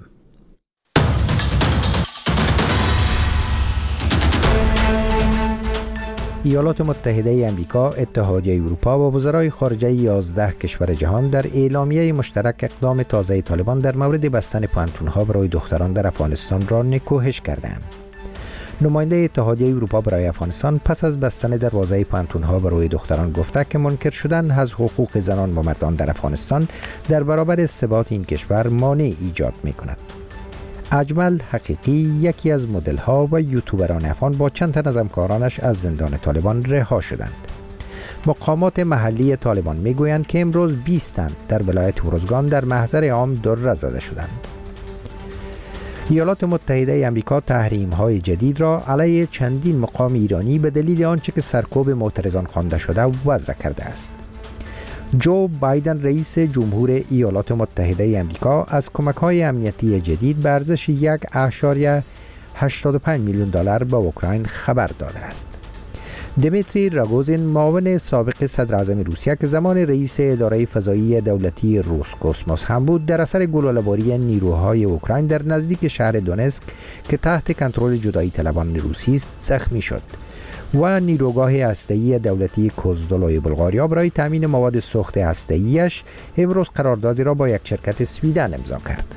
ایالات متحده آمریکا، اتحادیه اروپا و وزرای خارجه یازده کشور جهان در اعلامیه مشترک اقدام تازه طالبان در مورد بستن پانتون‌ها برای دختران در افغانستان را نکوهش کردند. نماینده اتحادیه اروپا برای افغانستان پس از بستن دروازه پانتون‌ها برای دختران گفته که منکر شدن از حقوق زنان و مردان در افغانستان در برابر ثبات این کشور مانع ایجاد می‌کند. اجمل حقیقی، یکی از مدل‌ها و یوتیوبران افغان، با چند تن از همکارانش از زندان طالبان رها شدند. مقامات محلی طالبان میگویند که امروز بیست تن در ولایت ارزگان در محضر عام دره زده شدند. ایالات متحده آمریکا تحریم‌های جدید را علیه چندین مقام ایرانی به دلیل آنچه که سرکوب معترضان خوانده شده وضع کرده است. جو بایدن رئیس جمهور ایالات متحده آمریکا از کمک‌های امنیتی جدید به ارزش یک و هشتاد و پنج میلیون دلار به اوکراین خبر داده است. دمیتری راگوزین، معاون سابق صدر اعظم روسیه که زمان رئیس اداره فضایی دولتی روسکوسموس هم بود، در اثر گلوله‌باری نیروهای اوکراین در نزدیک شهر دونسک که تحت کنترل جدایی طلبان روسی است زخمی شد و نیروگاه هسته‌ای دولتی کوزدولوی بلغاریا برای تامین مواد سوخت هسته‌ایش امروز قراردادی را با یک شرکت سویدن امضا کرد.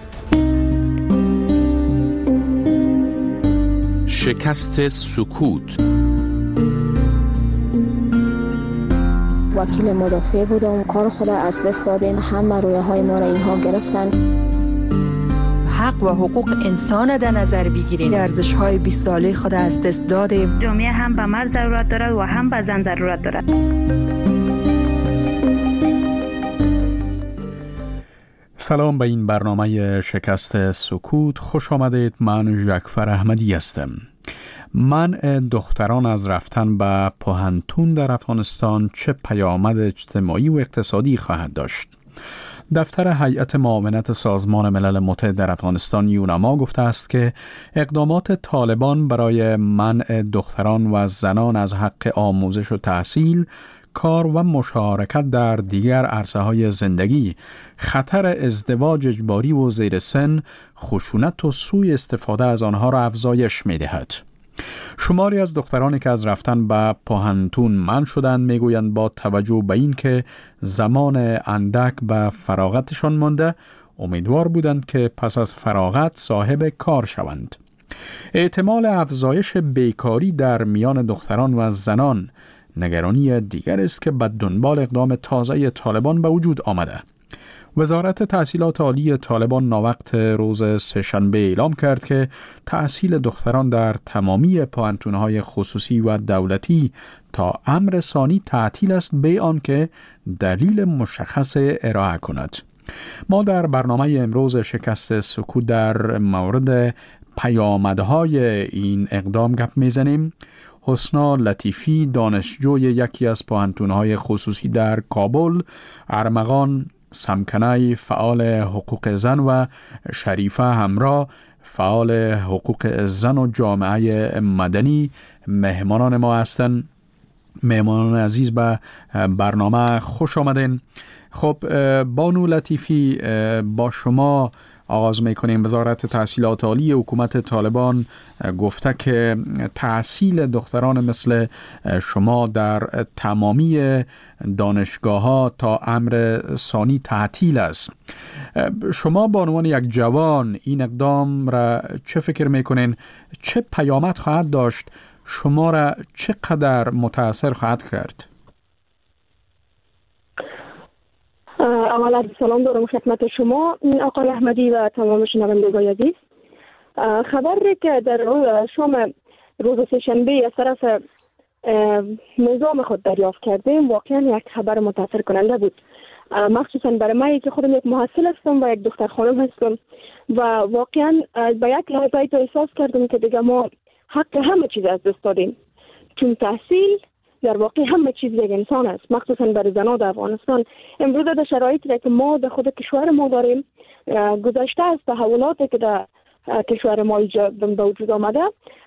شکست سکوت. وکیل مدافع بودم، کار خود از دست دادیم، همه رویه های ما را اینها گرفتن. حق و حقوق انسان در نظر بگیریم. ارزش های بیست ساله خود از دست دادیم. جامعه هم به مرد ضرورت دارد و هم به زن ضرورت دارد. سلام به این برنامه شکست سکوت. خوش آمدید. من ژکفر احمدی هستم. منع دختران از رفتن به پوهنتون در افغانستان چه پیامد اجتماعی و اقتصادی خواهد داشت؟ دفتر هیئت معاونت سازمان ملل متحد در افغانستان یونما گفته است که اقدامات طالبان برای منع دختران و زنان از حق آموزش و تحصیل، کار و مشارکت در دیگر عرصه‌های زندگی، خطر ازدواج اجباری و زیر سن، خشونت و سوء استفاده از آنها را افزایش می‌دهد. شماری از دخترانی که از رفتن به پوهنتون منع شدند میگویند با توجه به این که زمان اندک به فراغتشان مانده، امیدوار بودند که پس از فراغت صاحب کار شوند. احتمال افزایش بیکاری در میان دختران و زنان نگرانی دیگر است که به دنبال اقدام تازه طالبان به وجود آمده. وزارت تحصیلات عالی طالبان ناوقت روز سه‌شنبه اعلام کرد که تحصیل دختران در تمامی پوهنتون‌های خصوصی و دولتی تا امر ثانی تعطیل است به آنکه دلیل مشخص ارائه کند. ما در برنامه امروز شکست سکوت در مورد پیامدهای این اقدام گپ میزنیم. حسنا لطیفی، دانشجوی یکی از پوهنتون‌های خصوصی در کابل، ارمغان سمکنای فعال حقوق زن و شریفه همراه فعال حقوق زن و جامعه مدنی مهمانان ما هستند. مهمانان عزیز به برنامه خوش آمدین. خب بانو لطیفی، با شما آغاز میکنیم. وزارت تحصیلات عالی حکومت طالبان گفته که تحصیل دختران مثل شما در تمامی دانشگاه ها تا امر ثانی تعطیل است. شما به عنوان یک جوان این اقدام را چه فکر میکنین؟ چه پیامد خواهد داشت؟ شما را چقدر متاثر خواهد کرد؟ اولا سلام دارم خدمت شما آقای احمدی و تمام شنوندگان عزیز. خبری که در روز شام روز سه‌شنبه از طرف نظام خود دریافت کردیم واقعا یک خبر متاثر کننده بود، مخصوصا برای من که خودم یک محصل هستم و یک دختر خانم هستم و واقعا به یک لحظه احساس کردم که دیگه ما حق همه چیز از دست دادیم، چون تحصیل در واقع همه چیز یک انسان است، مخصوصا برای زنان در افغانستان. امروز در شرایطی که ما در خود کشور ما داریم گذشته از تحولاتی که در کشور ما به وجود آمده،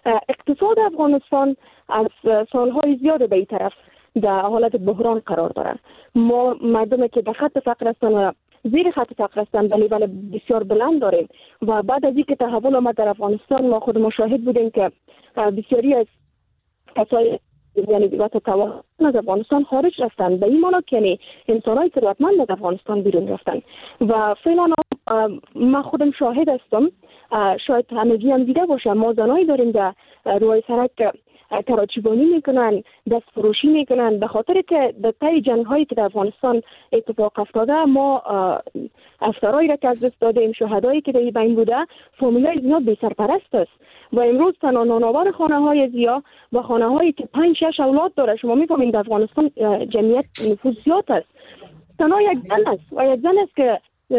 اقتصاد افغانستان از سالهای زیاد به این طرف در حالت بحران قرار داره. ما مردمی که در خط فقر هستند و زیر خط فقر هستند به لیول بسیار بلند داریم و بعد از اینکه تحول آمد در افغانستان ما خود مشاهد بودیم که بسیاری از کسای یعنی وقت توان از افغانستان خارج رفتن، به این معنی که یعنی انسان‌های ثروتمند از افغانستان بیرون رفتن و فعلا ما خودم شاهد هستم، شاید همگی هم دیده باشه، ما زنایی داریم در روی سرک کراچیبانی میکنن، دست فروشی میکنن، به خاطر که در طی جنگ هایی که در افغانستان اتفاق افتاده ما افسرایی را که از دست دادیم، شهدایی که در این بین بوده، فامیلای زیاد بی سرپرست است و امروز تنها نانآور خانه های زیا و خانه هایی که پنج شش اولاد داره، شما میفهمید در افغانستان جمعیت نفوذ زیاد است، تنها یک زن است و یک زن است که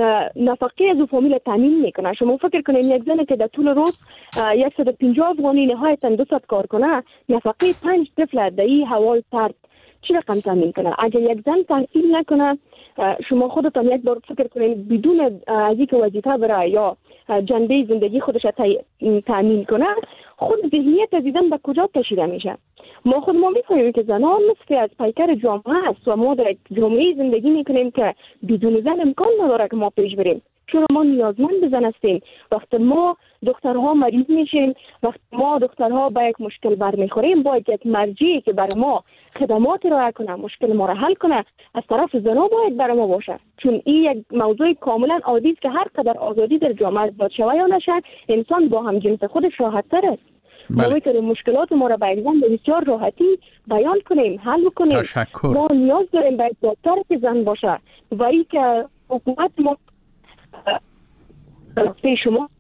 نفقه از او فامیل تامین میکنه. شما فکر کنید یک زن که در طول روز صد و پنجاه افغانی نهایتا دو صد کار کنه، نفقه پنج طفل در این هوای سرد چی رقم تامین کنه؟ اگر یک زن تحصیل نکنه، شما خودتان یک بار فکر کنید بدون از اینکه وظیفه برای یا جنبه زندگی خودش تامین کنه، خود ذهنیت از زن به کجا کشیده میشه؟ ما خود ما میفهمیم که زنان نصف از پیکر جامعه است و ما در جامعه زندگی میکنیم که بدون زن امکان نداره که ما پیش بریم، چون ما نیازمند به زن هستیم. وقتی ما دخترها مریض میشیم، وقتی ما دخترها با یک مشکل برمیخوریم، باید یک مرجعی که برای ما خدمات ارائه کنه، مشکل ما را حل کنه، از طرف زنها باید برای ما باشه، چون این یک موضوع کاملا عادی است که هر قدر آزادی در جامعه ایجاد شود یا نشه، انسان با هم جنس خودش راحت تر است. ما میتونیم مشکلات ما را به یک زن بسیار راحتی بیان کنیم، حل کنیم. تشکر. ما نیاز داریم به دکتر که زن باشه و این که حکومت ما پیش شما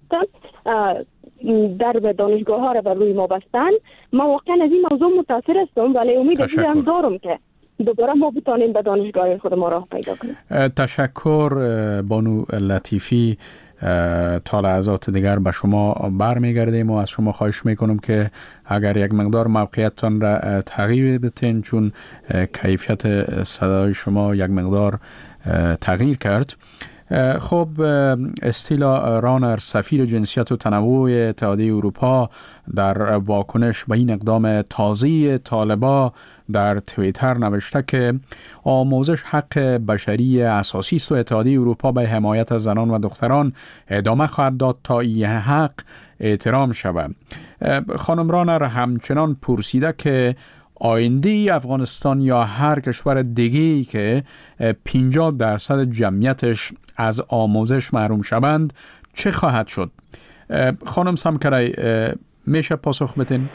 در به دانشگاه ها را بر روی ما بستن. ما واقعا از این موضوع متاثر هستم ولی امید از این دارم که دوباره ما بتانیم به دانشگاه خود ما راه پیدا کنیم. تشکر بانو لطیفی. تا لحظات دیگر به شما برمیگردیم و از شما خواهش میکنم که اگر یک مقدار موقعیتتان را تغییر بدین، چون کیفیت صدای شما یک مقدار تغییر کرد. خب استیلا رانر، سفیر جنسیت و تنوع اتحادیه اروپا، در واکنش به این اقدام تازه طالبان در توییتر نوشته که آموزش حق بشری اساسی است و اتحادیه اروپا به حمایت از زنان و دختران ادامه خواهد داد تا این حق احترام شود. خانم رانر همچنان پرسیده که آینده افغانستان یا هر کشور دیگه‌ای که پنجاه درصد جمعیتش از آموزش محروم شوند چه خواهد شد؟ خانم سمکرای میشه پاسخ بدین؟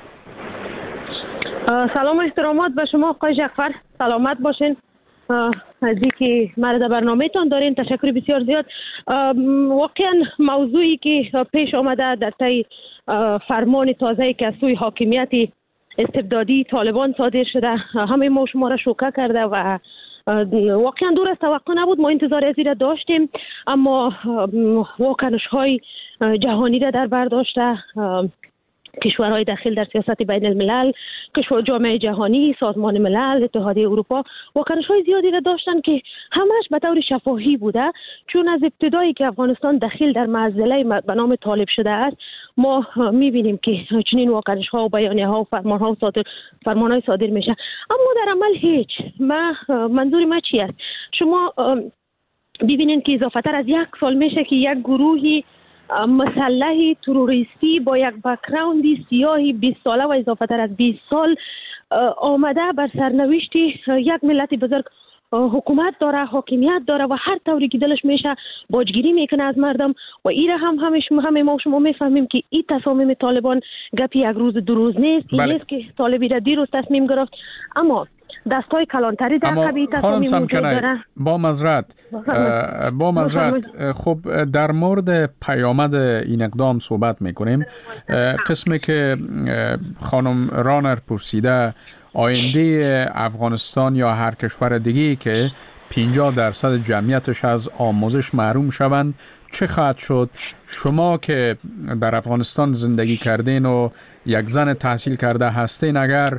سلام و احترامات به شما آقای جعفر، سلامت باشین. از اینکه مرا در برنامه‌تان دارین تشکر بسیار زیاد. واقعا موضوعی که پیش آمده در طی فرمان تازه‌ای که از سوی حاکمیت استبدادی طالبان صادر شده همه ما شما را شوکه کرده و واقعا دور از توقع نبود. ما انتظار از این داشتیم، اما واکنش های جهانی را در بر داشته، کشورهای داخل در سیاست بین الملل، کشور جامعه جهانی، سازمان ملل، اتحادیه اروپا واکنش های زیادی را داشتن که همش به طور شفاهی بوده، چون از ابتدایی که افغانستان داخل در معضله به نام طالب شده است ما میبینیم که چنین واکنش ها و بیانیه ها و فرمان ها و صادر فرمان های صادر میشه، اما در عمل هیچ. ما منظور ما چی است؟ شما ببینین که اضافه تر از یک سال میشه که یک گروهی مسلح تروریستی با یک بک‌گراندی سیاهی بیست ساله و اضافه تر از بیست سال آمده بر سرنوشت یک ملت بزرگ حکومت داره، حاکمیت داره و هر طوری که دلش میشه باجگیری میکنه از مردم و ایره هم همش همه ما شما میفهمیم که این تصامیم طالبان گپی یک روز دو روز نیست. این نیست که طالبی را دیروز تصمیم گرفت، اما دستای کلانتری در قبیل تصامی موجود داره. با معذرت با معذرت خب در مورد پیامد این اقدام صحبت میکنیم. قسمی که خانم رانر پرسیده آینده افغانستان یا هر کشور دیگه که پنجاه درصد جمعیتش از آموزش محروم شوند چه خواهد شد؟ شما که در افغانستان زندگی کردین و یک زن تحصیل کرده هستین، اگر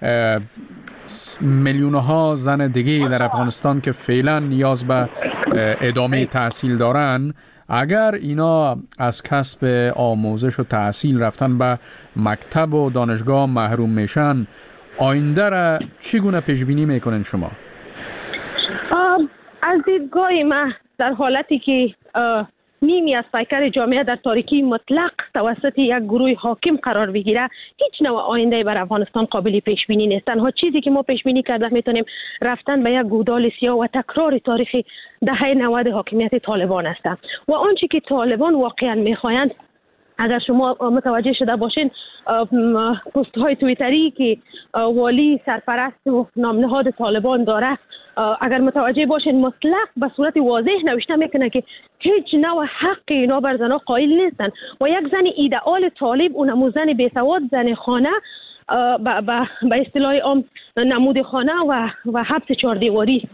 میلیون ها زن دیگه در افغانستان که فعلا نیاز به ادامه تحصیل دارن، اگر اینا از کسب آموزش و تحصیل رفتن به مکتب و دانشگاه محروم میشن، آینده را چگونه پیش بینی میکنین شما؟ از دیدگاه من در حالتی که نیمی از پیکر جامعه در تاریکی مطلق توسط یک گروه حاکم قرار بگیره، هیچ نوع آینده بر افغانستان قابل پیش بینی نیست. تنها چیزی که ما پیش بینی کرده میتونیم رفتن به یک گودال سیاه و تکرار تاریخ دهه نود حاکمیت طالبان است و آنچه که طالبان واقعا میخواهند. اگر شما متوجه شده باشین پست های توییتری که والی سرپرست و نامنهاد طالبان داره، اگر متوجه باشین مطلق به صورت واضح نوشته میکنه که هیچ نوع حق اینا بر زنها قائل نیستن و یک زن ایدئال طالب، اونمو زن بیسواد، زن خانه به اصطلاح عام نمود خانه و و حبس چهار دیواری،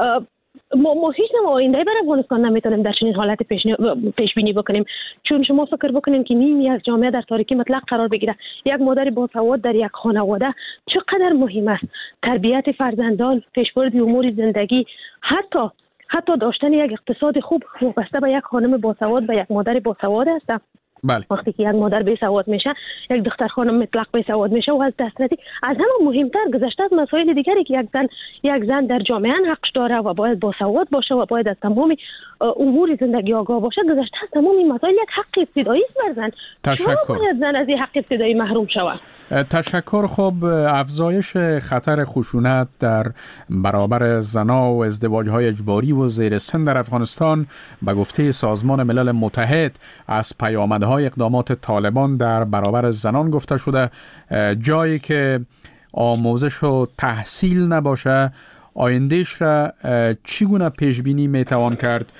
ما, ما هیچ نوع آینده برای افغانستان نمیتونیم در چنین حالت پیش, پیش بینی بکنیم. چون شما فکر بکنین که نیمی از جامعه در تاریکی مطلق قرار بگیره، یک مادر باسواد در یک خانواده چقدر مهم است. تربیت فرزندان، پیشبرد امور زندگی، حتی حتی داشتن یک اقتصاد خوب وابسته به یک خانم باسواد، به یک مادر باسواد است. بله. وقتی که یک مادر بی سواد میشه، یک دختر خانم مطلق بی سواد میشه و از دسترسی از همه مهمتر گذشته از مسائل دیگری که یک زن یک زن در جامعه حقش داره و باید با سواد باشه و باید از تمام امور زندگی آگاه باشه، گذشته از تمام این مسائل یک حق ابتدایی است بر زن. تشکر. باید زن از این حق ابتدایی محروم شود. تشکر. خب افزایش خطر خشونت در برابر زنا و ازدواج‌های اجباری و زیر سن در افغانستان به گفته سازمان ملل متحد از پیامدهای اقدامات طالبان در برابر زنان گفته شده. جایی که آموزش و تحصیل نباشه، آیندهش را چگونه پیش بینی میتوان کرد؟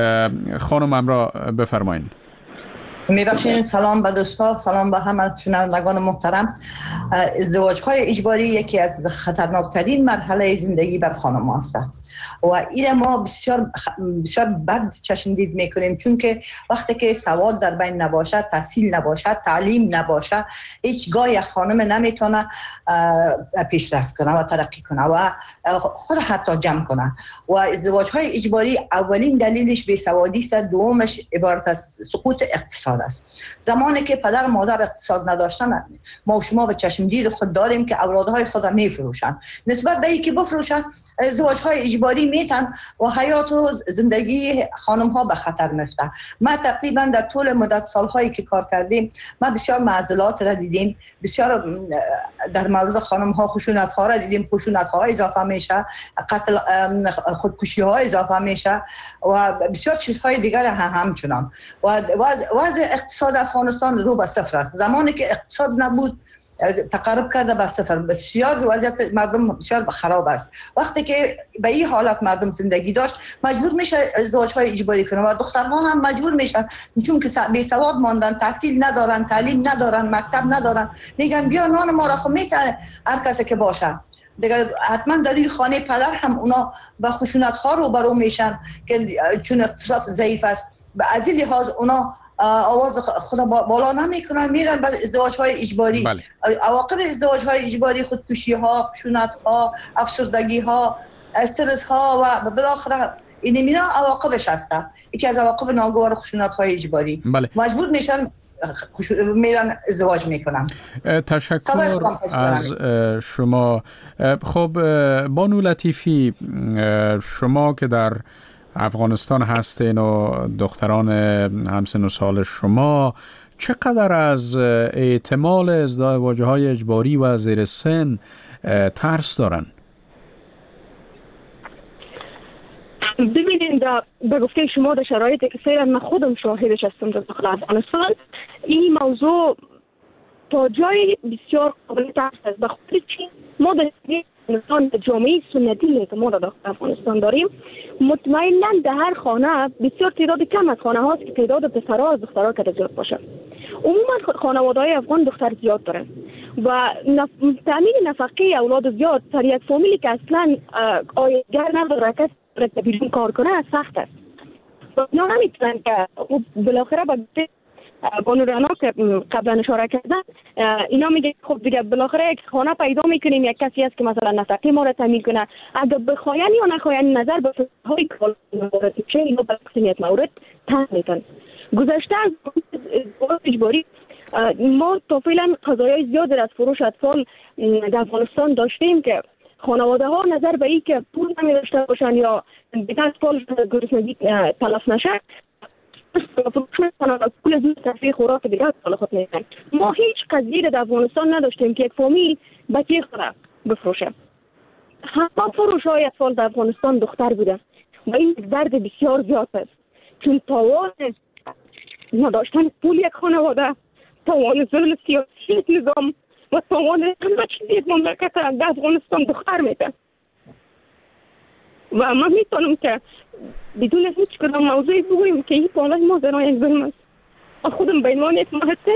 خانم امرا بفرمایید. میبخشین. سلام به دوستا، سلام به همه شنوندگان محترم. ازدواج های اجباری یکی از خطرناکترین مرحله زندگی بر خانم است و این ما بسیار بسیار بد چشمدید میکنیم، چون که وقتی که سواد در بین نباشه، تحصیل نباشه، تعلیم نباشه، هیچگاه یک خانم نمیتونه پیشرفت کنه و ترقی کنه و خود حتی جمع کنه. و ازدواج های اجباری اولین دلیلش بیسوادی است، دومش عبارت از سقوط اقتصاد است. زمانی که پدر و مادر اقتصاد نداشتن، ما و شما به چشم دید خود داریم که اولادهای خود را میفروشن. نسبت به اینکه بفروشن، ازدواج‌های اجباری میتن و حیات و زندگی خانم‌ها به خطر میفته. ما تقریبا در طول مدت سال‌هایی که کار کردیم، ما بسیار معضلات را دیدیم، بسیار در مورد خانم‌ها خشونت‌ها را دیدیم، خشونت‌ها اضافه میشه، قتل خودکشی‌ها اضافه میشه و بسیار چیزهای دیگر هم همچنان. و وضع اقتصاد افغانستان رو به صفر است. زمانی که اقتصاد نبود، تقرب کرده به صفر. بسیار وضعیت مردم بسیار خراب است. وقتی که به این حالت مردم زندگی داشت، مجبور میشه ازدواج‌های اجباری کنه و دخترها هم مجبور میشن، چون که بی سواد ماندن، تحصیل ندارن، تعلیم ندارن، مکتب ندارن، میگن بیا نان ما را خو میتونه هر کسی که باشه. دیگه حتما در این خانه پدر هم اونا به خشونت‌ها رو برو میشن که چون اقتصاد ضعیف است. از این لحاظ اونا آواز خود بالا نمیکنن، میرن به ازدواج‌های اجباری. بله. عواقب ازدواج‌های اجباری خودکشی‌ها، خشونت‌ها، افسردگی‌ها، استرس‌ها و بالاخره این مینا عواقبش هستن. یکی از عواقب ناگوار خشونت‌های اجباری. بله. مجبور میشن میرن ازدواج میکنن. تشکر از شما. خب بانو لطیفی، شما که در افغانستان هستین و دختران همسن و سال شما چقدر از احتمال ازدواج‌های اجباری و زیر سن ترس دارن؟ ببینید، به گفته شما در شرایطی که فعلا من خودم شاهدش هستم در داخل افغانستان، این موضوع تا جای بسیار قابل ترس است. به خاطر چی؟ ما در افغانستان جامعه سنتی که ما در افغانستان داریم، مطمئنا در هر خانه بسیار تعداد کم از خانه هاست که تعداد پسرها از دخترها که زیاد باشه. عموما خانواده های افغان دختر زیاد داره و نف... تامین نفقه اولاد زیاد در یک فامیلی که اصلا آیدگر نداره که بیرون کار کنه سخت است. و اینا نمیتونن که بالاخره با بانو رنا که قبلا اشاره کردن، اینا میگه خب دیگه بالاخره یک خانه پیدا میکنیم، یک کسی هست که مثلا نفقه ما را تامین کنه. اگر بخواین یا نخواین نظر به های کار چه اینا به اکثریت مورد تن میتن. گذشته از اجباری ما تا فعلا قضایای زیاد از فروش اطفال در افغانستان داشتیم که خانواده ها نظر به این که پول نمی داشته باشن یا دیگه اطفال گرسنگی تلف نشه پول زود تصفیه خوراک دیگه اطفال خود میکنن. ما هیچ قضیه در افغانستان نداشتیم که یک فامیل بچه خود بفروشه. همه فروش های اطفال در افغانستان دختر بوده و این درد بسیار زیاد است، چون تاوان نداشتن پول یک خانواده، تاوان ظلم سیاسی نظام و تاوان همه چیزی مملکت در افغانستان دختر میده. و من میتونم که بدون هیچ کدام موضوعی بگویم که این پاله ما زنان یک ظلم است. من خودم به عنوان یک محصل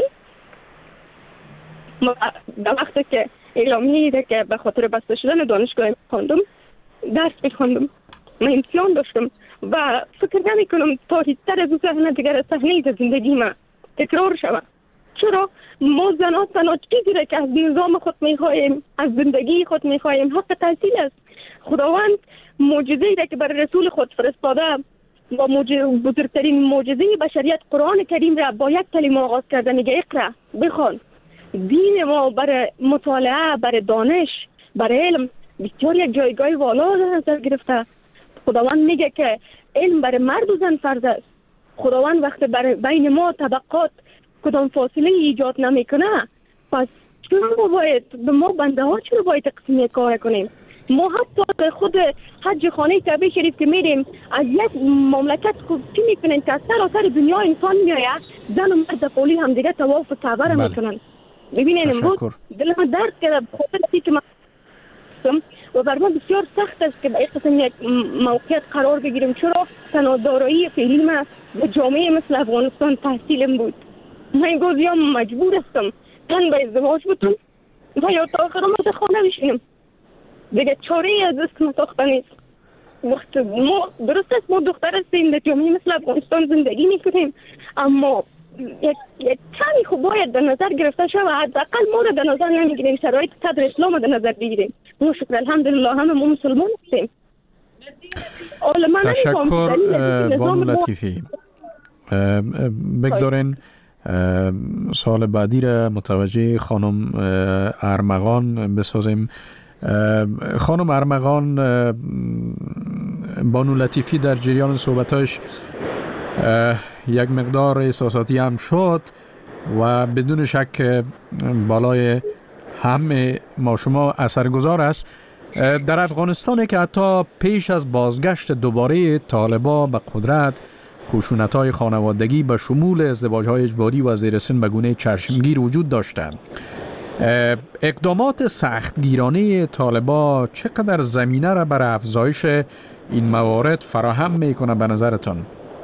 در وقتی که اعلامیه ده که به خاطر بسته شدن دانشگاه خواندم درس میخواندم، من امتحان داشتم و فکر نمی کنم تاریک‌تر از اون صحنه دیگر صحنه‌ای در زندگی من تکرار شود. چرا ما زنان تنها چیزی را که از نظام خود میخواهیم، از زندگی خود میخواهیم حق تحصیل است. خداوند معجزه‌ای را که برای رسول خود فرستاده و بزرگترین معجزه بشریت قرآن کریم را با یک کلمه آغاز کرده، میگه اقرا، بخوان. دین ما برای مطالعه، برای دانش، برای علم بسیار یک جایگاه والا در نظر گرفته. خداوند میگه که علم برای مرد و زن فرض است. خداوند وقتی برای بین ما طبقات کدام فاصله ایجاد نمیکنه، پس چرا باید به ما بنده ها چرا باید تقسیم کار کنیم؟ ما حتی در خود حج خانه کعبه شریف که میریم از یک مملکت خوب چی میکنن که از سراسر دنیا انسان میآید، زن و مرد قولی هم دیگه طواف کعبه را میکنن. ببینین امروز دل من درد کرده بخاطر اینکه که من و بر ما بسیار سخت است که به این قسم یک موقعیت قرار بگیریم. چرا تنها دارایی فعلی ما به جامعه مثل افغانستان تحصیلم بود. من گوز یا مجبور هستم من به ازدواج بودم و یا تا آخر ما خانه بشینم دیگه، چاره ای از دست نتاخته نیست. وقت ما درست است ما دختر هستیم در جامعه مثل افغانستان زندگی میکنیم، اما یک یک کمی خوب باید در نظر گرفته شود. حداقل ما رو در نظر نمیگیریم، شرایط صدر اسلام رو در نظر بگیریم. ما شکر الحمدلله همه ما مسلمان هستیم. تشکر بانو لطیفی. بگذارین سوال بعدی را متوجه خانم ارمغان بسازیم. خانم ارمغان، بانو لطیفی در جریان صحبتاش یک مقدار احساساتی هم شد و بدون شک بالای همه ما شما اثرگذار است. در افغانستان که حتی پیش از بازگشت دوباره طالبان به قدرت، خشونت‌های خانوادگی به شمول ازدواج‌های اجباری و زیر سن به گونه چشمگیر وجود داشتند. اقدامات سختگیرانه طالبان چقدر زمینه را برای افزایش این موارد فراهم میکنه به نظرتان؟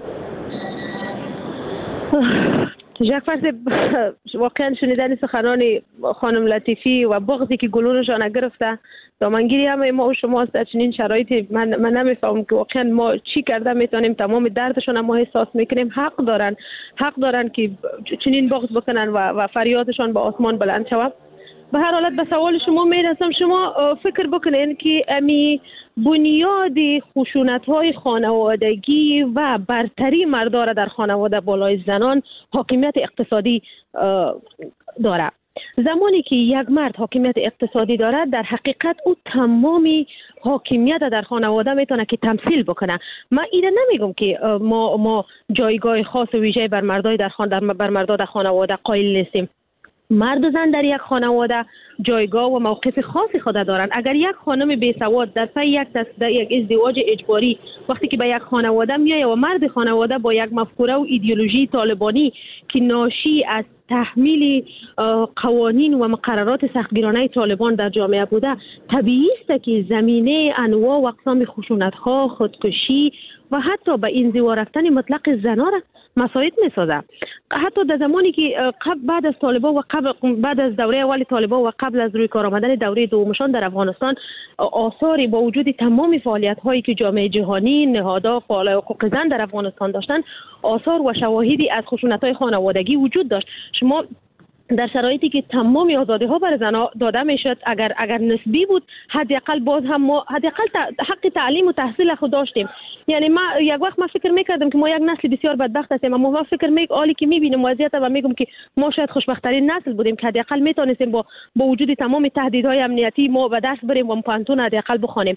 جعفر واقعا شنیدن سخنان خانم لطیفی و بغضی که گلونشان گرفته دامنگیری همه ما و شما در چنین شرایطی من, من نمیفهمم که واقعا ما چی کرده میتونیم تمام دردشان ما احساس میکنیم. حق دارن حق دارن که چنین بغض بکنن و, و فریادشان به آسمان بلند شود. به هر حالت به سوال شما میرسم، شما فکر بکنین که امی بنیاد خشونت‌های خانوادگی و برتری مردان در خانواده بالای زنان حاکمیت اقتصادی داره. زمانی که یک مرد حاکمیت اقتصادی دارد، در حقیقت او تمامی حاکمیت در خانواده میتونه که تمثیل بکنه. من اینه نمیگم که ما ما جایگاه خاص و ویژه بر مردای در خان در بر مردان در خانواده قائل نیستیم. مرد و زن در یک خانواده جایگاه و موقف خاصی خود دارند. اگر یک خانم بیسواد در پی یک در یک ازدواج اجباری وقتی که به یک خانواده میایه و مرد خانواده با یک مفکوره و ایدئولوژی طالبانی که ناشی از تحمیل قوانین و مقررات سختگیرانه طالبان در جامعه بوده، طبیعی است که زمینه انواع و اقسام خشونت‌ها، خودکشی و حتی به انزوا رفتن مطلق زنان را مساعد می‌سازه. حتی در زمانی که قبل بعد از طالبان و قبل بعد از دوره اول طالبان و قبل از روی کار آمدن دوره دومشان در افغانستان، آثاری با وجود تمام فعالیت‌هایی که جامعه جهانی، نهادها فعال حقوق زن در افغانستان داشتن، آثار و شواهدی از خشونت‌های خانوادگی وجود داشت. شما در شرایطی که تمام آزادی ها برای زنها داده میشد، اگر اگر نسبی بود، حداقل باز هم ما حداقل حق تعلیم و تحصیل خود داشتیم. یعنی ما یک وقت ما فکر میکردم که ما یک نسل بسیار بدبخت هستیم، اما ما فکر میک عالی که میبینیم وضعیت و میگم که ما شاید خوشبخت‌ترین نسل بودیم که حداقل میتونستیم با با وجود تمام تهدیدهای امنیتی ما به درس بریم و پانتون حداقل بخوانیم.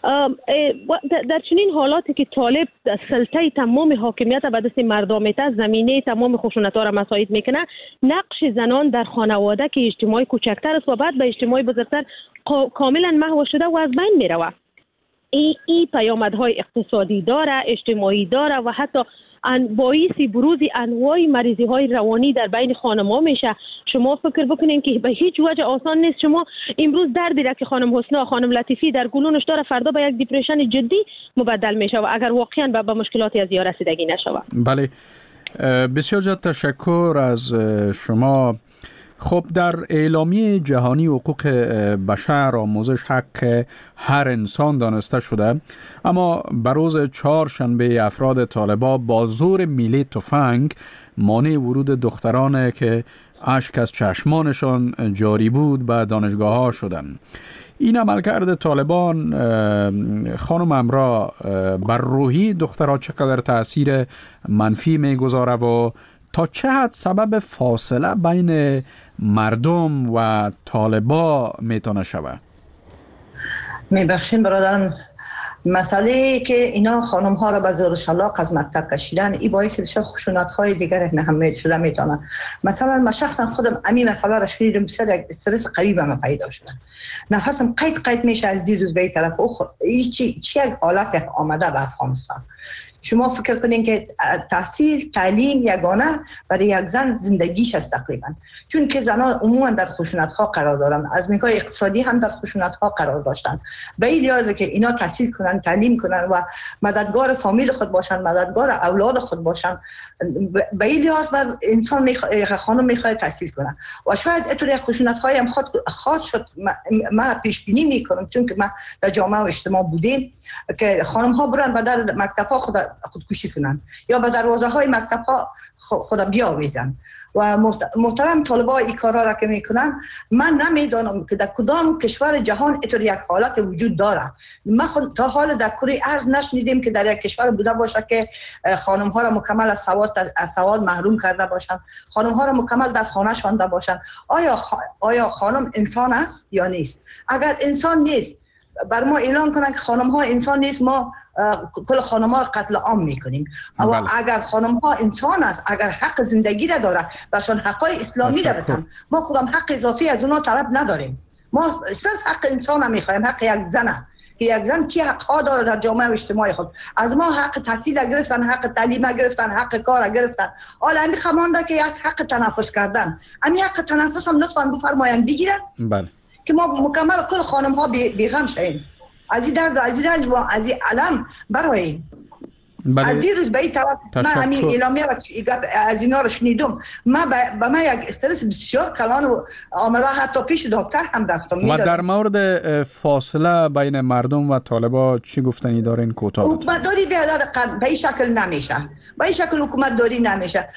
در چنین حالاتی که طالب سلطه تمام حاکمیت به دست مردم میته، زمینه تمام خشونت‌ها را مساعد میکنه، نقش زنان در خانواده که اجتماعی کوچکتر است و بعد به اجتماعی بزرگتر کاملا محو شده و از بین میروه. این ای پیامدهای اقتصادی داره، اجتماعی داره و حتی باعث بروز انواع مریضی های روانی در بین خانم‌ها میشه. شما فکر بکنین که به هیچ وجه آسان نیست شما امروز دردی را که خانم حسنا، خانم لطیفی در گلونش داره، فردا به یک دیپرشن جدی مبدل میشه و اگر واقعا به مشکلاتی از یا رسیدگی نشود. بله، بسیار زیاد تشکر از شما. خب در اعلامیه جهانی حقوق بشر آموزش حق هر انسان دانسته شده، اما بر روز چهارشنبه افراد طالبان با زور میله تفنگ مانع ورود دختران که اشک از چشمانشان جاری بود به دانشگاه ها شدند. این عملکرد طالبان خانم امرا بر روحی دخترها چقدر تأثیر منفی میگذاره و تا چه حد سبب فاصله بین مردم و طالبا میتونه شود؟ میبخشین برادرم، مسئله که اینا خانم ها را به زور و شلاق از مکتب کشیدن، این باعث بسیار خشونت های دیگر هم شده میتونه. مثلا من شخصا خودم همین مسئله را شنیدم، بسیار یک استرس قوی به من پیدا شده، نفسم قید قید میشه از دیر روز به این طرف. او چی چی یک حالت آمده به افغانستان. شما فکر کنین که تحصیل تعلیم یگانه برای یک زن زندگیش است تقریبا، چون که زنان عموما در خشونت ها قرار دارن، از نگاه اقتصادی هم در خشونت ها قرار داشتن. به این لحاظ که اینا تحصیل کنن، تعلیم کنن و مددگار فامیل خود باشن، مددگار اولاد خود باشن، به این لحاظ بر انسان میخواد، خانم میخواد تحصیل کنه و شاید اینطور خشونت های هم خود خواهد شد. من پیش بینی میکنم، چون که ما در جامعه و اجتماع بودیم که خانم ها برن به در مکتب ها خود خودکشی کنن یا به دروازه های مکتب ها خود بیاویزن و محترم طالبا این کارا را که میکنن، من نمیدانم که در کدام کشور جهان اینطور یک حالت وجود داره. ما خود تا حال در کره ارض نشنیدیم که در یک کشور بوده باشه که خانم ها را مکمل از سواد از سواد محروم کرده باشن، خانم ها را مکمل در خانه شانده باشن. آیا خ... آیا خانم انسان است یا نیست؟ اگر انسان نیست، بر ما اعلان کنن که خانم ها انسان نیست، ما کل خانم ها قتل عام میکنیم. و اگر خانم ها انسان است، اگر حق زندگی را داره، برشان حقای اسلامی را بدن، ما کدام حق اضافی از اونا طلب نداریم. ما صرف حق انسان را میخوایم، حق یک زنه که یک زن چی حق ها داره در جامعه و اجتماع خود. از ما حق تحصیل گرفتن، حق تعلیم گرفتن، حق کار گرفتن. حالا همین خمانده که یک حق تنفس کردن، همین حق تنفس هم لطفا بفرمایند بگیرن. بله، که ما مکمل کل خانم ها بیغم شدیم، از این درد و از این رنج و از این علم براییم. از این روز به این طرف من همین اعلامیه از اینا رو شنیدم، من به من یک استرس بسیار کلان و آمده، حتی پیش دکتر هم رفتم. و در مورد فاصله بین مردم و طالبا چی گفتنی دارین کوتاه؟ حکومت داری به این شکل نمیشه، به این شکل حکومت داری نمیشه.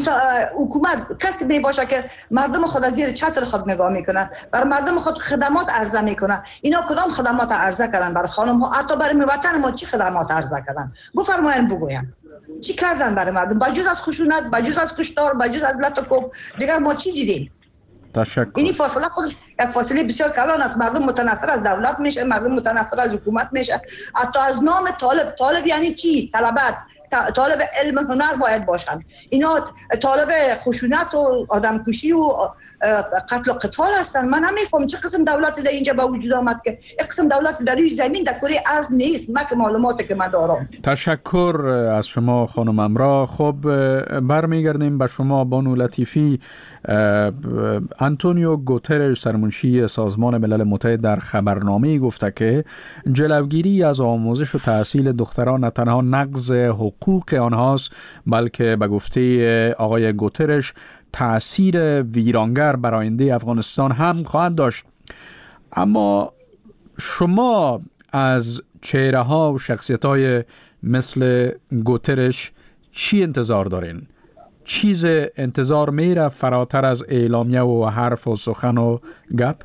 حکومت کسی می باشه که مردم خود از زیر چتر خود نگاه میکنه، بر مردم خود خدمات عرضه میکنه. اینا کدام خدمات عرضه کردن برای خانم ها؟ حتی برای وطن ما چی خدمات عرضه کردن؟ بفرمایید بگویم چی کردن برای مردم؟ بجز از خشونت، بجز از کشتار، بجز از لطکوب، دیگر ما چی دیدیم؟ تشکر. این فاصله خودش یک فاصله بسیار کلان است. مردم متنفر از دولت میشه، مردم متنفر از حکومت میشه، حتی از نام طالب. طالب یعنی چی؟ طلبت، طالب علم هنر باید باشن. اینا طالب خشونت و آدمکشی و قتل و قتال هستن. من نمیفهم چه قسم دولت در اینجا به وجود آمد که یک قسم دولت در روی زمین در کره ارض نیست. من که معلوماتی که من دارم. تشکر از شما خانم امرا. خب برمیگردیم به شما بانو لطیفی. آنتونیو گوترش سرمنشی سازمان ملل متحد در خبرنامه‌ای گفته که جلوگیری از آموزش و تحصیل دختران نه تنها نقض حقوق آنهاست، بلکه به گفته آقای گوترش تأثیر ویرانگر بر آینده افغانستان هم خواهد داشت. اما شما از چهره ها و شخصیت های مثل گوترش چی انتظار دارین؟ چیز انتظار میره فراتر از اعلامیه و حرف و سخن و گپ؟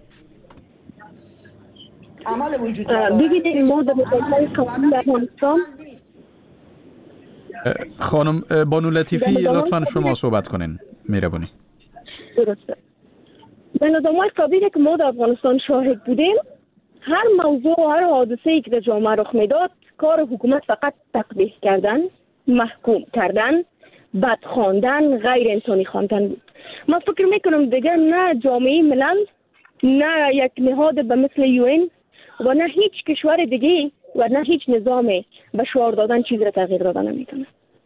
عمل وجود نداره. ببینید ما در افغانستان خانم بانو لطیفی لطفاً شما صحبت کنین. مهربانی. درسته. به نظامای کابینه که ما در افغانستان شاهد بودیم، هر موضوع و هر حادثه‌ای که در جامعه رخ میداد، کار حکومت فقط تقبیح کردن، محکوم کردن، بد خواندن، غیر انسانی خواندن بود. من فکر میکنم دیگه نه جامعه ملل، نه یک نهاد به مثل یو این و نه هیچ کشور دیگه و نه هیچ نظامی به شعار دادن چیز را تغییر دادن نمیتونه.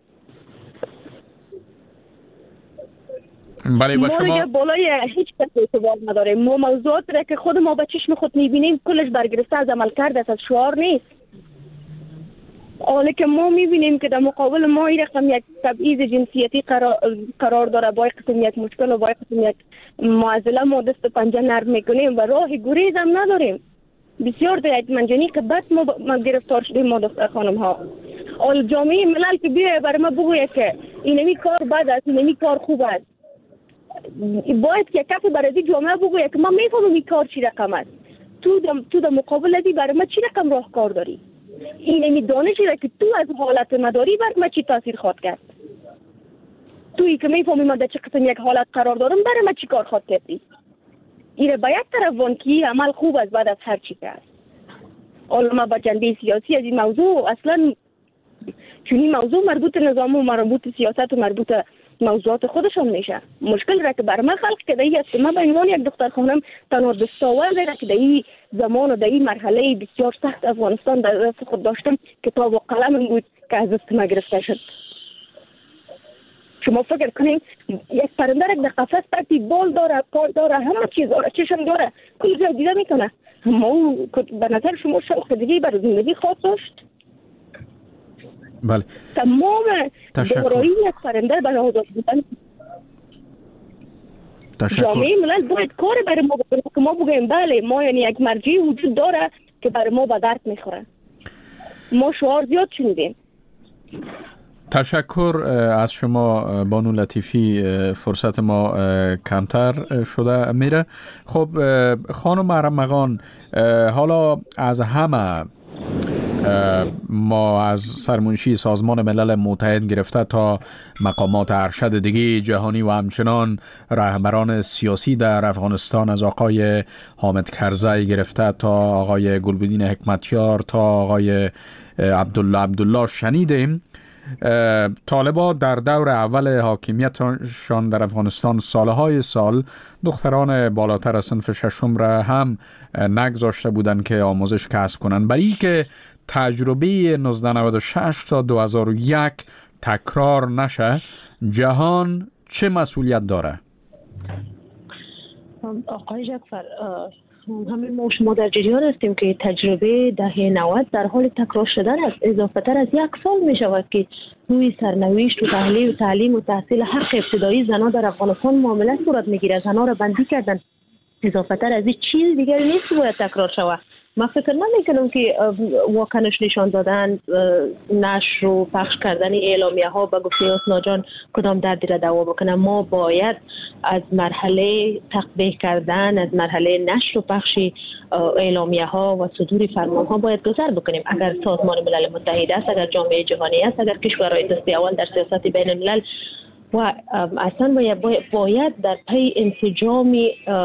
بله و شما ما بالای هیچ کس اعتبار نداره. ما موضوعات را که خود ما به چشم خود میبینیم کلش برگرفته از عمل کرده از شعار نیست. حالا که ما میبینیم که در مقابل ما این رقم یک تبعیض جنسیتی قرار, قرار داره، با یک قسم یک مشکل و با یک قسم یک معضله ما دست پنجه نرم میکنیم و راه گریز هم نداریم. بسیار در یک منجنی که بد ما, ما گرفتار شدیم ما دختر خانم ها. حال جامعه ملل که بیایه برای ما بگویه که اینمی کار بد است، اینمی کار خوب است، باید که کسی برای جامعه بگویه که ما میفهمم این کار چی رقم است، تو در تو مقابل ازی برای ما چی رقم راه کار داری، اینمی دانشی را که تو از حالت مداری بر ما چی تاثیر خواهد کرد، تویی که میفهمی من در چه قسم یک حالت قرار دارم برای ما چی کار خواهد کردی. این با یک طرف وانکی عمل خوب است بعد از هر چی که است. حالا ما با جنبه سیاسی از این موضوع اصلا چون این موضوع مربوط نظام و مربوط سیاست و مربوط موضوعات خودشان میشه. مشکل را که بر من خلق کرده است که من به عنوان یک دختر خانم تنها دستاورد را که در این زمان و در این مرحله بسیار سخت افغانستان در دست خود داشتم کتاب و قلم بود که از دست ما گرفته شد. شما فکر کنید یک پرنده را در قفس پرتی بال داره، کار داره، همه چیز داره، چشم داره، کل جا دیده میکنه. اما به نظر شما شوق دیگه برای زندگی خواهد داشت؟ بله. تمام دارایی یک پرنده برای آزاد بودن. جامعه ملل باید کار برای ما بکنه که ما بگیم بله ما یعنی یک مرجعی وجود داره که برای ما به درد میخوره. ما شعار زیاد شنیدیم. تشکر از شما بانو لطیفی. فرصت ما کمتر شده میره. خب خانم ارمغان، حالا از همه ما از سرمنشی سازمان ملل متحد گرفته تا مقامات ارشد دیگه جهانی و همچنان رهبران سیاسی در افغانستان از آقای حامد کرزی گرفته تا آقای گلبدین حکمتیار تا آقای عبدالله عبدالله شنیدیم. طالبان در دور اول حاکمیتشان در افغانستان سالهای سال دختران بالاتر از صنف ششم را هم نگذاشته بودند که آموزش کسب کنند. برای که تجربه نوزده نود و شش تا دو هزار و یک تکرار نشه، جهان چه مسئولیت داره؟ آقای جعفر، همین ما شما در جریان هستیم که تجربه دهه نود در حال تکرار شدن است. اضافه تر از یک سال می شود که روی سرنوشت و تحلیل و تعلیم و تحصیل حق ابتدایی زنان در افغانستان معامله صورت می گیرد. زنان را بندی کردن. اضافه تر از این چیز دیگری نیست که باید تکرار شود. من فکر نمی کنم که واکنش نشان دادن، نشر و پخش کردن اعلامیه ها به گفته حسنا جان کدام دردی را دوا بکنه. ما باید از مرحله تقبیح کردن، از مرحله نشر و پخش اعلامیه ها و صدور فرمان ها باید گذر بکنیم. اگر سازمان ملل متحد است، اگر جامعه جهانی است، اگر کشورهای دسته اول در سیاست بین الملل و اصلا باید, باید در پی انسجام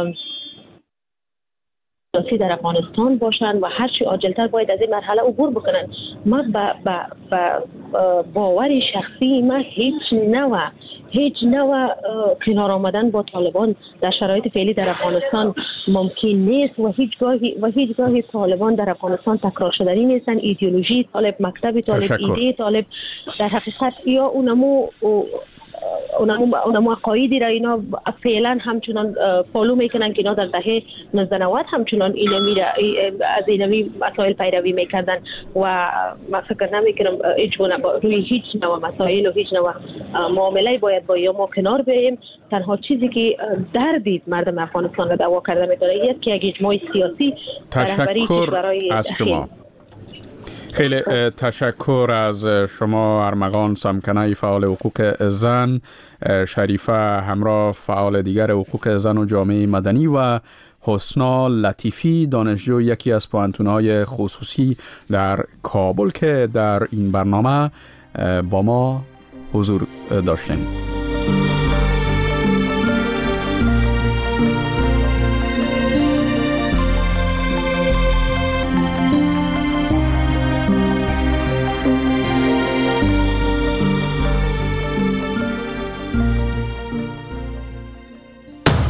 سیاسی در افغانستان باشند و هر چی عاجلتر باید از این مرحله عبور بکنن. ما با, با, با باور شخصی ما هیچ نوع هیچ نوع کنار آمدن با طالبان در شرایط فعلی در افغانستان ممکن نیست و هیچ گاهی و هیچ گاهی طالبان در افغانستان تکرار شدنی نیستن. ایدئولوژی طالب، مکتب طالب، تشکر. ایده طالب در حقیقت یا اونمو اونمو اونمو عقایدی را اینا فعلا همچنان فالو میکنن که اینا در دهه نوزده نود همچنان اینمی از اینمی مسائل پیروی میکردن و من فکر نمیکنم هیچ گونه روی هیچ نوع مسائل و هیچ نوع معامله باید با یا ما کنار بریم. تنها چیزی که دردی مردم افغانستان را دعوا کرده میتونه یکی یک اجماع سیاسی تشکر از شما. خیلی تشکر از شما ارمغان سمکنه فعال حقوق زن، شریفه همراه فعال دیگر حقوق زن و جامعه مدنی و حسنا لطیفی دانشجو یکی از پوهنتون‌های خصوصی در کابل که در این برنامه با ما حضور داشتیم.